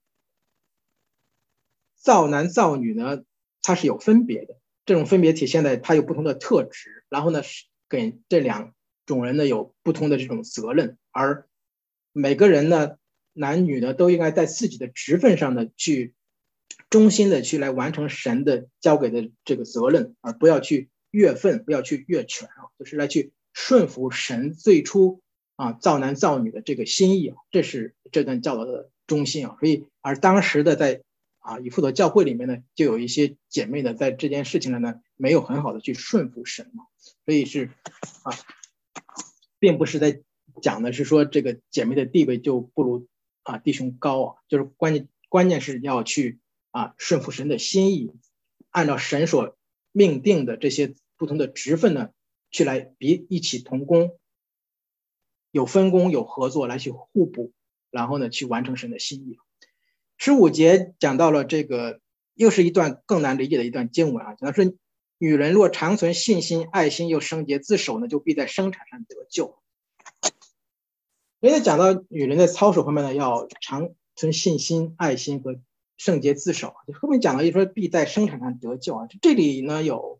造男造女呢它是有分别的，这种分别体现在它有不同的特质，然后呢给这两种人呢有不同的这种责任，而每个人呢男女呢都应该在自己的职分上呢去忠心的去来完成神的交给的这个责任，而不要去越分，不要去越权啊，就是来去顺服神最初啊造男造女的这个心意啊，这是这段教导的中心啊。所以而当时的在啊以弗所教会里面呢，就有一些姐妹呢在这件事情上呢没有很好的去顺服神嘛，所以是啊，并不是在讲的是说这个姐妹的地位就不如啊弟兄高啊，就是关键关键是要去啊顺服神的心意，按照神所命定的这些不同的职分呢，去来彼一起同工，有分工有合作来去互补，然后呢去完成神的心意。十五节讲到了这个，又是一段更难理解的一段经文啊，讲到说女人若长存信心、爱心又圣洁自守呢，就必在生产上得救。因为讲到女人在操守方面呢，要长存信心、爱心和圣洁自守。后面讲了一说必在生产上得救啊，这里呢有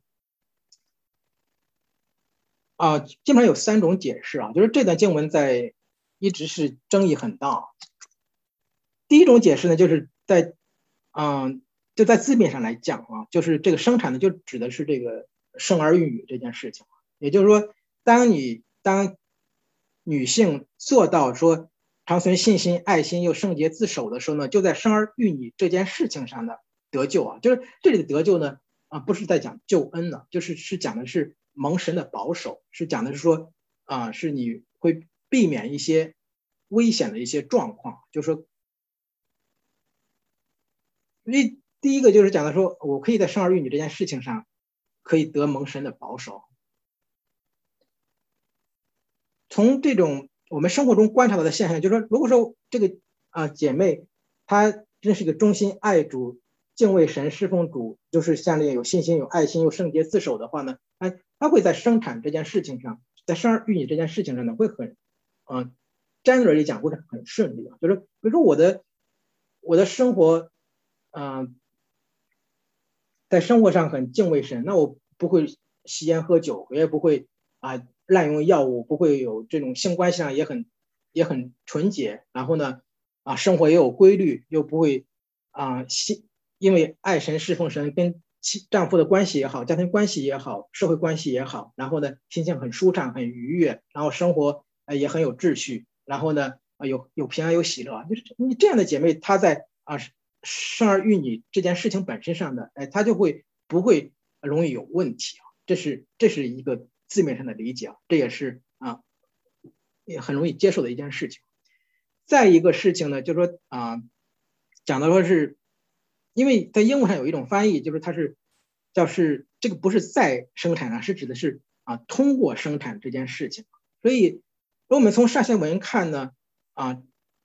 啊，基本上有三种解释啊，就是这段经文在一直是争议很大。第一种解释呢，就是在嗯，就在字面上来讲啊，就是这个生产呢，就指的是这个生儿育女这件事情。也就是说，当你当女性做到说长存信心、爱心又圣洁自守的时候呢，就在生儿育女这件事情上呢得救啊。就是这里的得救呢，啊，不是在讲救恩呢，就是是讲的是蒙神的保守，是讲的是说啊，是你会避免一些危险的一些状况，就是说。第第一个就是讲的说，我可以在生儿育女这件事情上，可以得蒙神的保守。从这种我们生活中观察到的现象，就是说，如果说这个啊、呃、姐妹她真是一个忠心爱主、敬畏神、侍奉主，就是像这有信心、有爱心、又圣洁自守的话呢，她她会在生产这件事情上，在生儿育女这件事情上呢，会很啊、呃、，generally 讲会很顺利啊。就是比如说我的我的生活。嗯、呃，在生活上很敬畏神，那我不会吸烟喝酒，也不会啊滥用药物，不会有这种性关系上也很也很纯洁，然后呢啊生活也有规律，又不会啊因为爱神侍奉神，跟妻丈夫的关系也好，家庭关系也好，社会关系也好，然后呢心情很舒畅很愉悦，然后生活也很有秩序，然后呢啊有有平安有喜乐，就是你这样的姐妹，她在啊。生儿育女这件事情本身上的，哎，他就会不会容易有问题啊？这是这是一个字面上的理解啊，这也是啊也很容易接受的一件事情。再一个事情呢，就是说啊，讲的说是，因为在英文上有一种翻译，就是它是叫是这个不是在生产上，是指的是啊通过生产这件事情。所以，如果我们从上下文看呢，啊。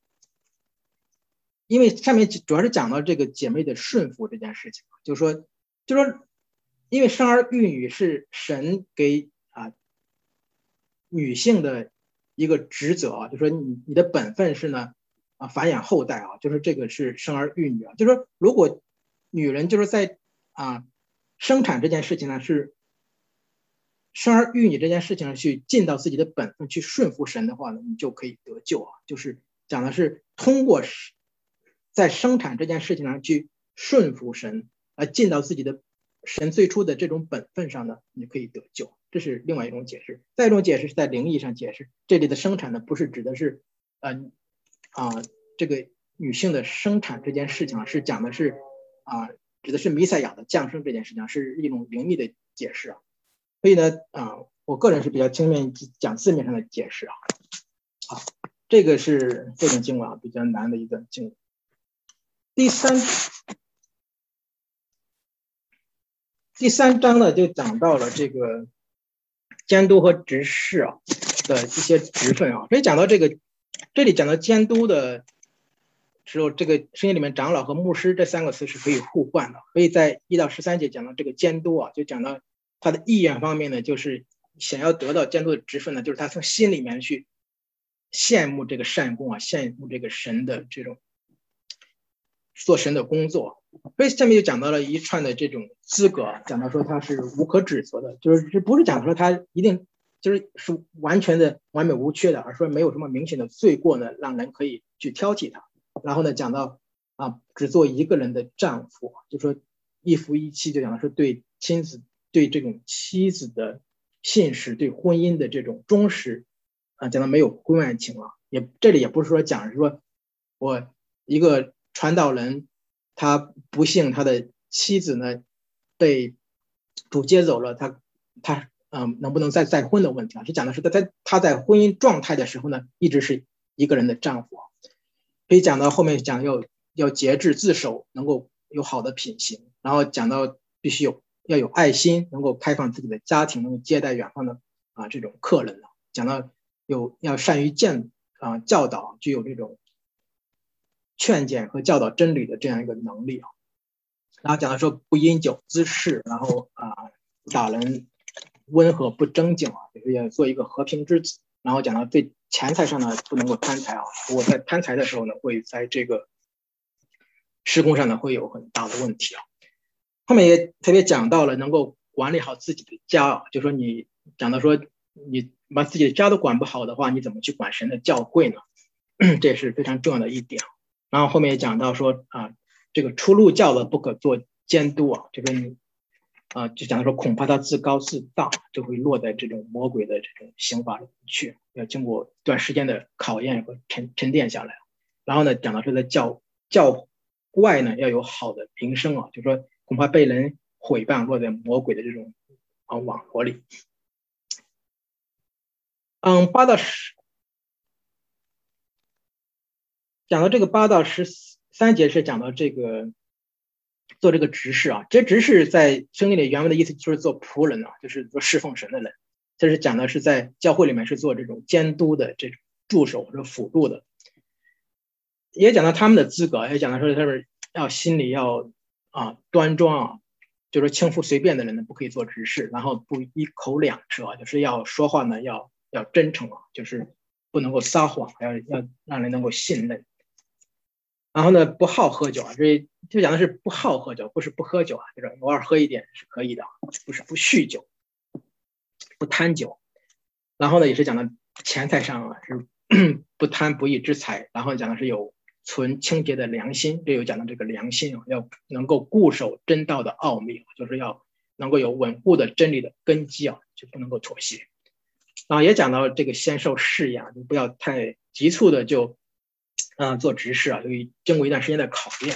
因为下面主要是讲到这个姐妹的顺服这件事情，就是说，就是说，因为生儿育女是神给啊女性的一个职责啊，就是说你你的本分是呢啊繁衍后代啊，就是这个是生儿育女啊，就是说如果女人就是在啊生产这件事情呢是生儿育女这件事情上去尽到自己的本分去顺服神的话呢，你就可以得救啊，就是讲的是通过。在生产这件事情上去顺服神，来尽到自己的神最初的这种本分上呢，你可以得救。这是另外一种解释。再一种解释是在灵意上解释，这里的生产呢，不是指的是呃啊、呃、这个女性的生产这件事情啊，是讲的是啊、呃、指的是弥赛亚的降生这件事情，是一种灵意的解释啊。所以呢啊、呃，我个人是比较倾向于讲字面上的解释啊。好。 这个是这段经文啊比较难的一段经文。第三第三章呢就讲到了这个监督和执事啊的一些职分啊，所以讲到这个，这里讲到监督的时候，这个圣经里面长老和牧师这三个词是可以互换的，所以在一到十三节讲到这个监督啊，就讲到他的意愿方面呢，就是想要得到监督的职分呢，就是他从心里面去羡慕这个善功啊，羡慕这个神的这种做神的工作。所以下面就讲到了一串的这种资格，讲到说他是无可指责的，就是不是讲说他一定就是是完全的完美无缺的，而说没有什么明显的罪过呢，让人可以去挑剔他。然后呢，讲到啊，只做一个人的丈夫，就说一夫一妻，就讲的是对亲子、对这种妻子的信实、对婚姻的这种忠实啊，讲到没有婚外情了。也这里也不是说讲说我一个传道人，他不幸他的妻子呢被主接走了，他他嗯能不能再再婚的问题啊？是讲的是他在他在婚姻状态的时候呢，一直是一个人的丈夫。可以讲到后面讲要要节制自守，能够有好的品行，然后讲到必须有要有爱心，能够开放自己的家庭，能够接待远方的啊这种客人了。讲到有要善于见啊教导，具有这种劝谏和教导真理的这样一个能力啊。然后讲到说不因酒滋事，然后啊打人温和不争竞啊，就是要做一个和平之子。然后讲到对钱财上呢不能够贪财啊，我在贪财的时候呢会在这个施工上呢会有很大的问题啊。后面也特别讲到了能够管理好自己的家啊，就说你讲到说你把自己的家都管不好的话，你怎么去管神的教会呢？这也是非常重要的一点。然后后面也讲到说啊，这个出入教的不可做监督啊，这个你啊，就讲到说恐怕他自高自大，就会落在这种魔鬼的这种刑罚里去，要经过一段时间的考验和沉沉淀下来。然后呢，讲到说在教教外呢要有好的名声啊，就说恐怕被人毁谤，落在魔鬼的这种啊网罗里。嗯，八到十，讲到这个八到十三节是讲到这个。做这个执事啊，这执事在圣经里原文的意思就是做仆人啊，就是做侍奉神的人。这是讲的是在教会里面是做这种监督的这种助手或者辅助的。也讲到他们的资格，也讲到说他们要心里要啊端庄啊，就是轻浮随便的人呢不可以做执事，然后不一口两舌啊，就是要说话呢要要真诚啊，就是不能够撒谎，要要让人能够信任。然后呢，不好喝酒啊，这就讲的是不好喝酒，不是不喝酒啊，就是偶尔喝一点是可以的，不是不酗酒，不贪酒。然后呢，也是讲的钱财上啊，是不贪不义之财。然后讲的是有存清洁的良心，这有讲到这个良心啊，要能够固守真道的奥秘，就是要能够有稳固的真理的根基啊，就不能够妥协。然后也讲到这个先受试验啊，就不要太急促的就。嗯，做执事啊，由于经过一段时间的考验，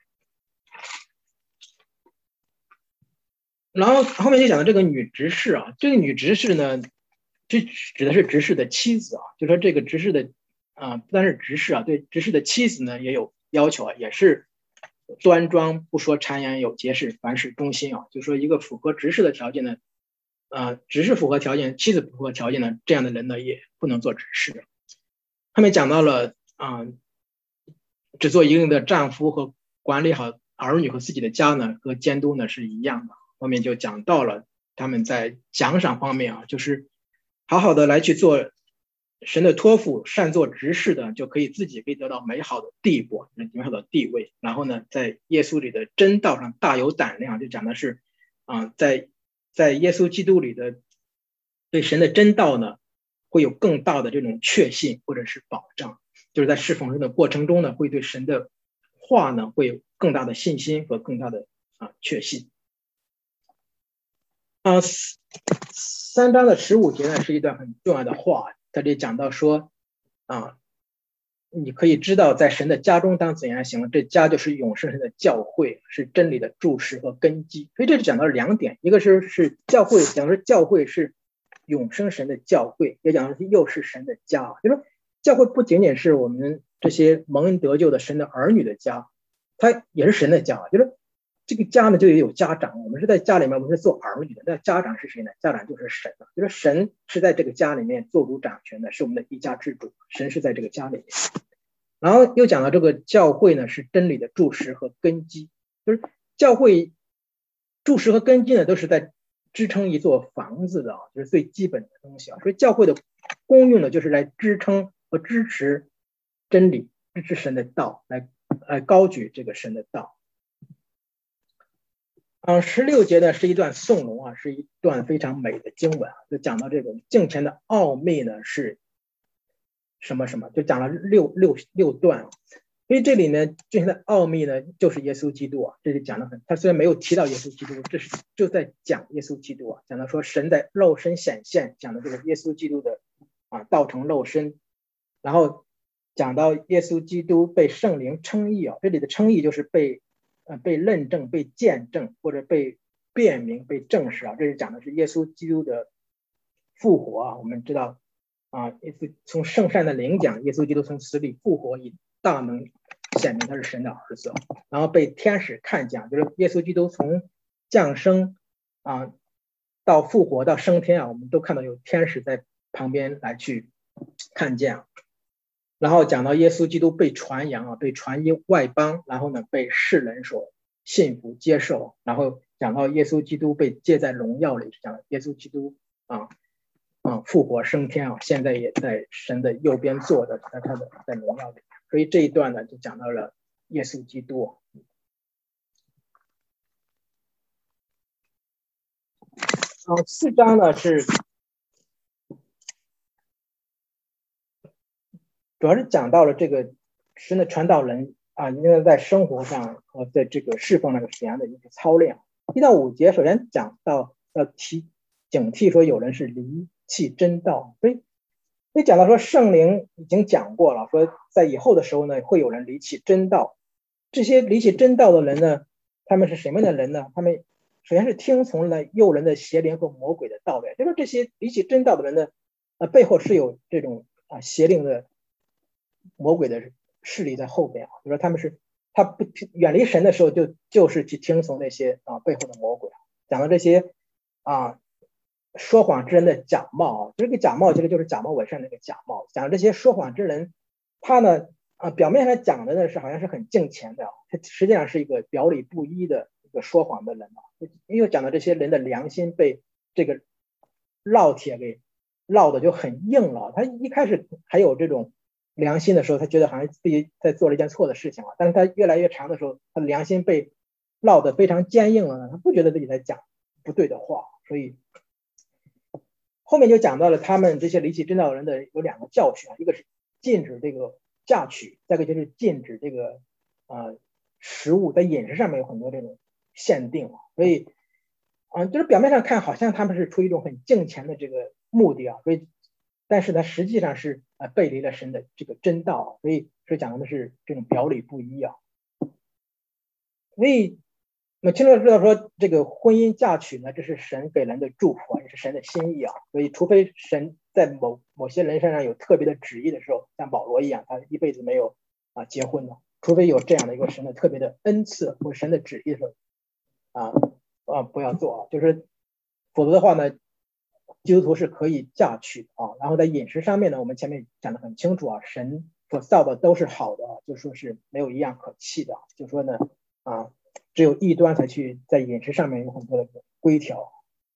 然后后面就讲到这个女执事啊，这个女执事呢，这指的是执事的妻子啊，就说这个执事的啊，不单是执事啊，对执事的妻子呢也有要求啊，也是端庄，不说谗言，有节制，凡事忠心啊，就说一个符合执事的条件呢，啊，执事符合条件，妻子符合条件呢，这样的人呢也不能做执事。后面讲到了啊。只做一个人的丈夫和管理好儿女和自己的家呢，和监督呢是一样的。后面就讲到了他们在奖赏方面啊，就是好好的来去做神的托付，善做执事的，就可以自己可以得到美好的地步，美好的地位。然后呢，在耶稣里的真道上大有胆量，就讲的是啊，在在耶稣基督里的对神的真道呢，会有更大的这种确信或者是保障。就是在侍奉神的过程中呢，会对神的话呢会有更大的信心和更大的啊确信。啊，三章的十五节呢是一段很重要的话，他这讲到说啊，你可以知道在神的家中当怎样行，这家就是永生神的教会，是真理的柱石和根基。所以这是讲到两点，一个是是教会，讲说教会是永生神的教会，也讲的是又是神的家，就是说教会不仅仅是我们这些蒙恩得救的神的儿女的家，它也是神的家。就是这个家呢，就也有家长，我们是在家里面，我们是做儿女的。那家长是谁呢？家长就是神了。就是神是在这个家里面做主掌权的，是我们的一家之主。神是在这个家里面。然后又讲到这个教会呢，是真理的柱石和根基。就是教会柱石和根基呢，都是在支撑一座房子的啊，就是最基本的东西啊。所以教会的功用呢，就是来支撑和支持真理，支持神的道，来来高举这个神的道。嗯，十六节呢是一段颂龙啊，是一段非常美的经文啊，就讲到这个敬虔的奥秘呢是什么什么，就讲了六六六段。所以这里呢，敬虔的奥秘呢就是耶稣基督啊，这里讲的很，他虽然没有提到耶稣基督，这是就在讲耶稣基督啊，讲到说神在肉身显现，讲的这个耶稣基督的啊道成肉身，然后讲到耶稣基督被圣灵称义啊，这里的称义就是被呃被认证、被见证或者被辨明、被证实啊，这是讲的是耶稣基督的复活啊。我们知道啊，耶稣从圣善的灵讲，耶稣基督从死里复活，以大能显明他是神的儿子，然后被天使看见，就是耶稣基督从降生啊到复活到升天啊，我们都看到有天使在旁边来去看见啊。然后讲到耶稣基督被传扬啊，被传于外邦，然后呢被世人所信服接受，然后讲到耶稣基督被接在荣耀里，讲耶稣基督啊啊复活升天啊，现在也在神的右边坐着，在他的在荣耀里。所以这一段呢就讲到了耶稣基督。啊，四章呢是主要是讲到了这个神的传道人啊，应该在生活上和在这个侍奉那个怎样的一个操练。一到五节首先讲到要提警惕说有人是离弃真道，所以所以讲到说圣灵已经讲过了，说在以后的时候呢会有人离弃真道。这些离弃真道的人呢，他们是什么样的人呢？他们首先是听从了诱人的邪灵和魔鬼的道理，就是这些离弃真道的人呢，呃背后是有这种啊邪灵的魔鬼的势力在后边啊，就说他们是他不远离神的时候就就是去听从那些啊背后的魔鬼。讲到这些啊说谎之人的假冒啊，这个假冒其实就是假冒伪善的一个假冒。讲这些说谎之人，他呢啊表面上讲的呢是好像是很敬虔的，他实际上是一个表里不一的一个说谎的人啊。因为讲到这些人的良心被这个烙铁给烙的就很硬了，他一开始还有这种良心的时候，他觉得好像自己在做了一件错的事情了，但是他越来越长的时候，他的良心被烙得非常坚硬了呢，他不觉得自己在讲不对的话。所以后面就讲到了他们这些离弃真道的人的有两个教训啊，一个是禁止这个嫁娶，再一个就是禁止这个呃食物，在饮食上面有很多这种限定。所以啊、呃，就是表面上看好像他们是出于一种很敬虔的这个目的啊，所以但是呢实际上是呃背离了神的这个真道，所以所以讲的是这种表里不一啊。所以我们清楚知道说这个婚姻嫁娶呢，这是神给人的祝福啊，也是神的心意啊。所以除非神在某某些人身上有特别的旨意的时候，像保罗一样，他一辈子没有啊结婚的，除非有这样的一个神的特别的恩赐或神的旨意的时候啊啊不要做啊，就是否则的话呢，基督徒是可以嫁娶啊。然后在饮食上面呢，我们前面讲的很清楚啊，神所造的都是好的啊，就说是没有一样可弃的，就说呢啊。只有异端才去在饮食上面有很多的规条。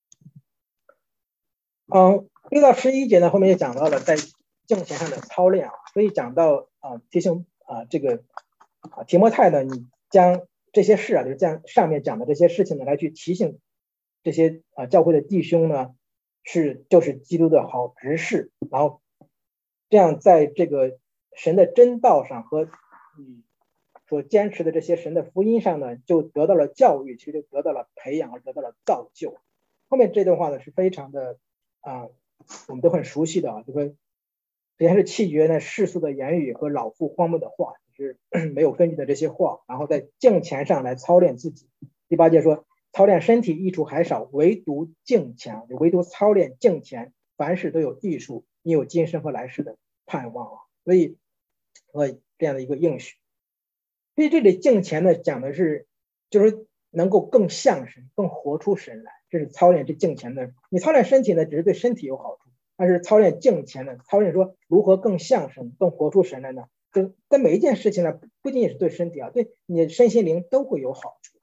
嗯，六到十一节呢，后面也讲到了在敬虔上的操练啊，所以讲到啊提醒啊这个啊提摩太呢，你将这些事啊，就是将上面讲的这些事情呢，来去提醒这些啊教会的弟兄呢，是就是基督的好执事，然后这样在这个神的真道上和嗯。所坚持的这些神的福音上呢，就得到了教育，其实就得到了培养，得到了造就。后面这段话呢是非常的啊、呃，我们都很熟悉的啊，就说首先是弃绝呢世俗的言语和老妇荒谬的话，就是没有根据的这些话，然后在敬虔上来操练自己。第八节说，操练身体益处还少，唯独敬虔，唯独操练敬虔，凡事都有益处，你有今生和来世的盼望啊。 所以和这样的一个应许。所以这里敬虔呢，讲的是就是能够更像神，更活出神来，这是操练这敬虔的。你操练身体呢，只是对身体有好处，但是操练敬虔呢，操练说如何更像神，更活出神来呢？就在每一件事情呢，不仅仅是对身体啊，对你身心灵都会有好处。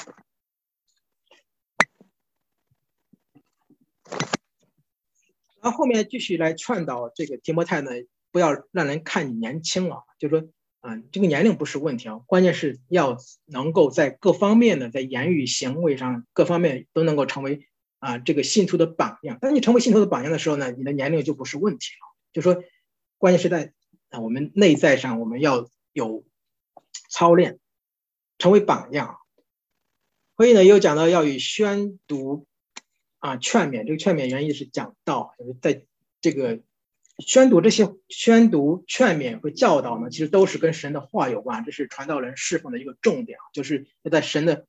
然后后面继续来劝导这个提摩太呢，不要让人看你年轻啊，就是说，嗯、呃，这个年龄不是问题啊，关键是要能够在各方面的，在言语行为上各方面都能够成为啊、呃、这个信徒的榜样。当你成为信徒的榜样的时候呢，你的年龄就不是问题了。就说，关键是在啊我们内在上，我们要有操练，成为榜样。所以呢，又讲到要以宣读。啊，劝勉，这个劝勉原意是讲道，在这个宣读这些宣读、劝勉和教导呢，其实都是跟神的话有关，这是传道人侍奉的一个重点，就是要在神的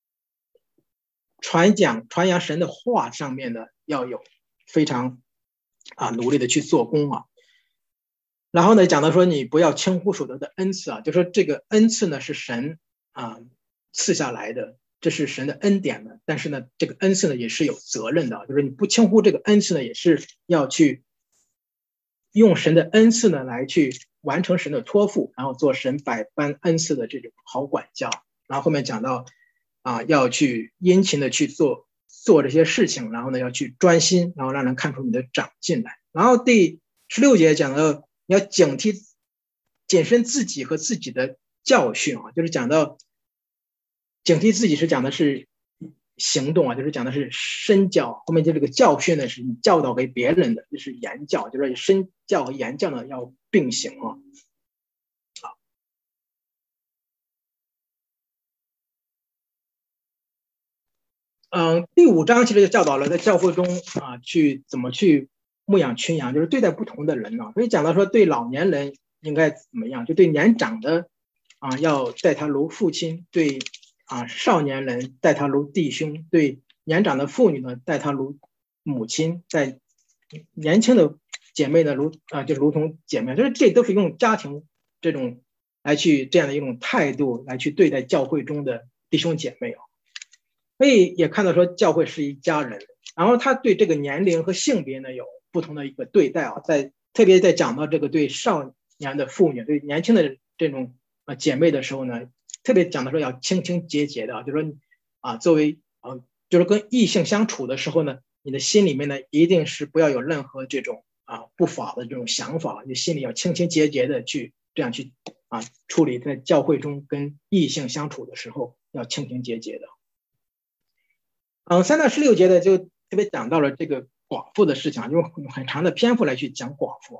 传讲、传扬神的话上面呢，要有非常啊努力的去做工啊。然后呢，讲到说你不要轻忽所得的恩赐啊，就说这个恩赐呢是神啊赐下来的。这是神的恩典呢，但是呢，这个恩赐呢也是有责任的，就是你不轻忽这个恩赐呢，也是要去用神的恩赐呢来去完成神的托付，然后做神百般恩赐的这种好管教。然后后面讲到啊，要去殷勤的去做做这些事情，然后呢要去专心，然后让人看出你的长进来。然后第十六节讲到你要警惕谨慎自己和自己的教训啊，就是讲到。警惕自己是讲的是行动啊，就是讲的是身教，后面就这个教训呢是你教导给别人的，就是言教，就是身教和言教呢要并行啊。嗯，第五章其实就教导了在教会中啊去怎么去牧养群羊，就是对待不同的人呢、啊。所以讲到说对老年人应该怎么样，就对年长的啊要待他如父亲，对。啊，少年人待他如弟兄，对年长的妇女呢待他如母亲，在年轻的姐妹呢如啊就如同姐妹，就是这都是用家庭这种来去这样的一种态度来去对待教会中的弟兄姐妹啊。所以也看到说教会是一家人，然后他对这个年龄和性别呢有不同的一个对待啊，在特别在讲到这个对少年的妇女、对年轻的这种啊姐妹的时候呢。特别讲的说要清清节节的，就是说啊，作为啊，就是跟异性相处的时候呢，你的心里面呢一定是不要有任何这种啊不法的这种想法，你心里要清清节节的去这样去啊处理在教会中跟异性相处的时候要清清节节的。嗯，三到十六节的就特别讲到了这个寡妇的事情，用很长的篇幅来去讲寡妇。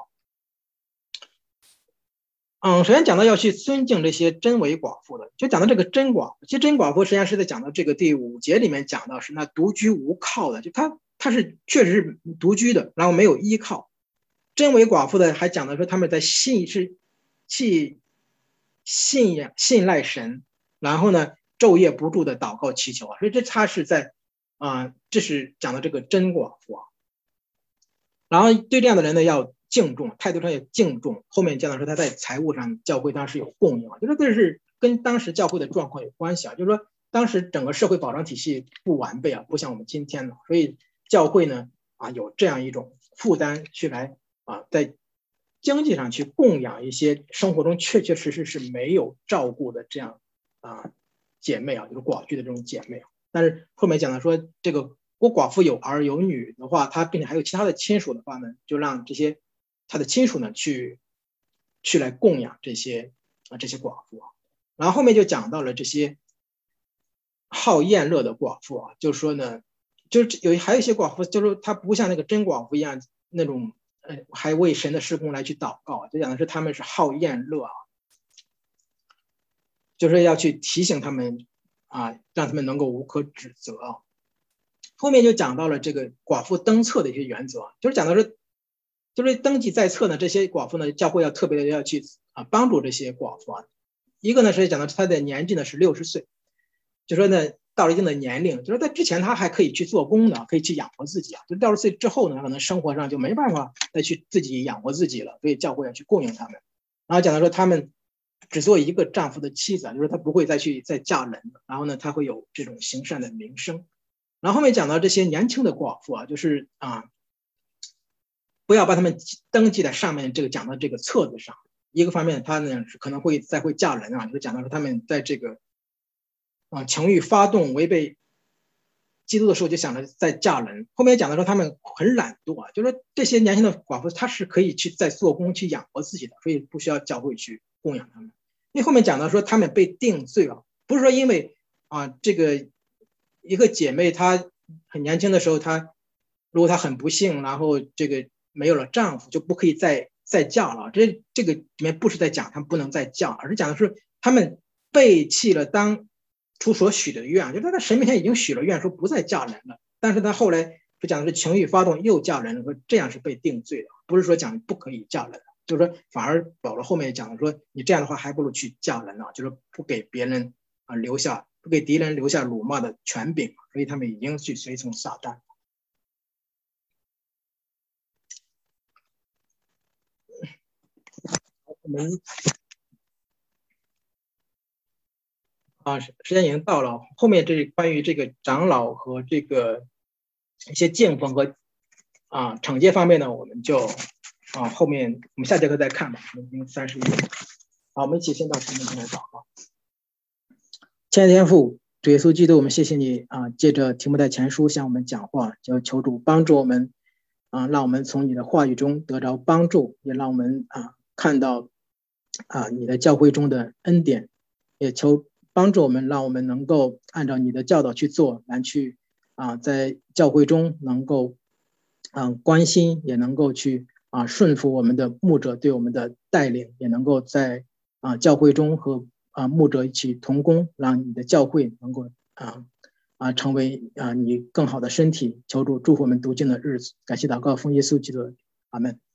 嗯，首先讲到要去尊敬这些真为寡妇的，就讲到这个真寡妇。其实真寡妇实际上是在讲到这个第五节里面讲到是那独居无靠的，就他他是确实是独居的，然后没有依靠。真为寡妇的还讲到说他们在信是信信仰信赖神，然后呢昼夜不住的祷告祈求啊，所以这他是在啊、呃，这是讲的这个真寡妇啊。然后对这样的人呢要。敬重，态度上也敬重。后面讲到说他在财务上教会当时有供应啊，就是这是跟当时教会的状况有关系啊。就是说当时整个社会保障体系不完备啊，不像我们今天的，所以教会呢啊有这样一种负担去来啊在经济上去供养一些生活中确确实实是没有照顾的这样啊姐妹啊，就是寡居的这种姐妹啊。但是后面讲到说这个如果寡妇有儿有女的话，她并且还有其他的亲属的话呢，就让这些。他的亲属呢，去去来供养这些啊这些寡妇啊，然后后面就讲到了这些好宴乐的寡妇啊，就是说呢，就是有还有一些寡妇，就是他不像那个真寡妇一样那种呃还为神的事工来去祷告，就讲的是他们是好宴乐啊，就是要去提醒他们啊，让他们能够无可指责啊。后面就讲到了这个寡妇登册的一些原则，就是讲到说。就是登记在册呢，这些寡妇呢，教会要特别的要去啊帮助这些寡妇啊。一个呢是讲到他的年纪呢是六十岁，就说呢到了一定的年龄，就是在之前他还可以去做工的，可以去养活自己啊。就六十岁之后呢，可能生活上就没办法再去自己养活自己了，所以教会要去供应他们。 然后讲到说他们只做一个丈夫的妻子，就是他不会再去再嫁人，然后呢，他会有这种行善的名声。然后后面讲到这些年轻的寡妇啊，就是啊，不要把他们登记在上面这个讲的这个册子上。一个方面，他呢可能会再会嫁人啊，就讲到说他们在这个啊情欲发动违背基督的时候就想着再嫁人。后面讲到说他们很懒惰啊，就是说这些年轻的寡妇她是可以去再做工去养活自己的，所以不需要教会去供养他们。因为后面讲到说他们被定罪了，不是说因为啊这个一个姐妹她很年轻的时候，她如果她很不幸，然后这个没有了丈夫，就不可以再再嫁了。这这个里面不是在讲他们不能再嫁，而是讲的是他们背弃了当初所许的愿，就是他神面前已经许了愿，说不再嫁人了，但是他后来就讲的是情欲发动又嫁人了，说这样是被定罪的，不是说讲不可以嫁人了，就是说反而保罗后面讲的说你这样的话还不如去嫁人了，就是不给别人啊留下不给敌人留下辱骂的权柄，所以他们已经去随从撒旦。我们啊，时间已经到了，后面这关于这个长老和这个一些敬奉和啊惩戒方面呢，我们就啊后面我们下节课再看吧。我们已经三十一了，好，我们一起先到前面进来祷告。亲爱的天父，主耶稣基督，我们谢谢你啊，借着提摩太前书向我们讲话，就求主帮助我们啊，让我们从你的话语中得着帮助，也让我们啊看到啊你的教会中的恩典，也求帮助我们，让我们能够按照你的教导去做，来去啊在教会中能够嗯、啊、关心，也能够去啊顺服我们的牧者对我们的带领，也能够在啊教会中和啊牧者一起同工，让你的教会能够啊啊成为啊你更好的身体。求主祝福我们读经的日子，感谢祷告奉耶稣基督，阿们。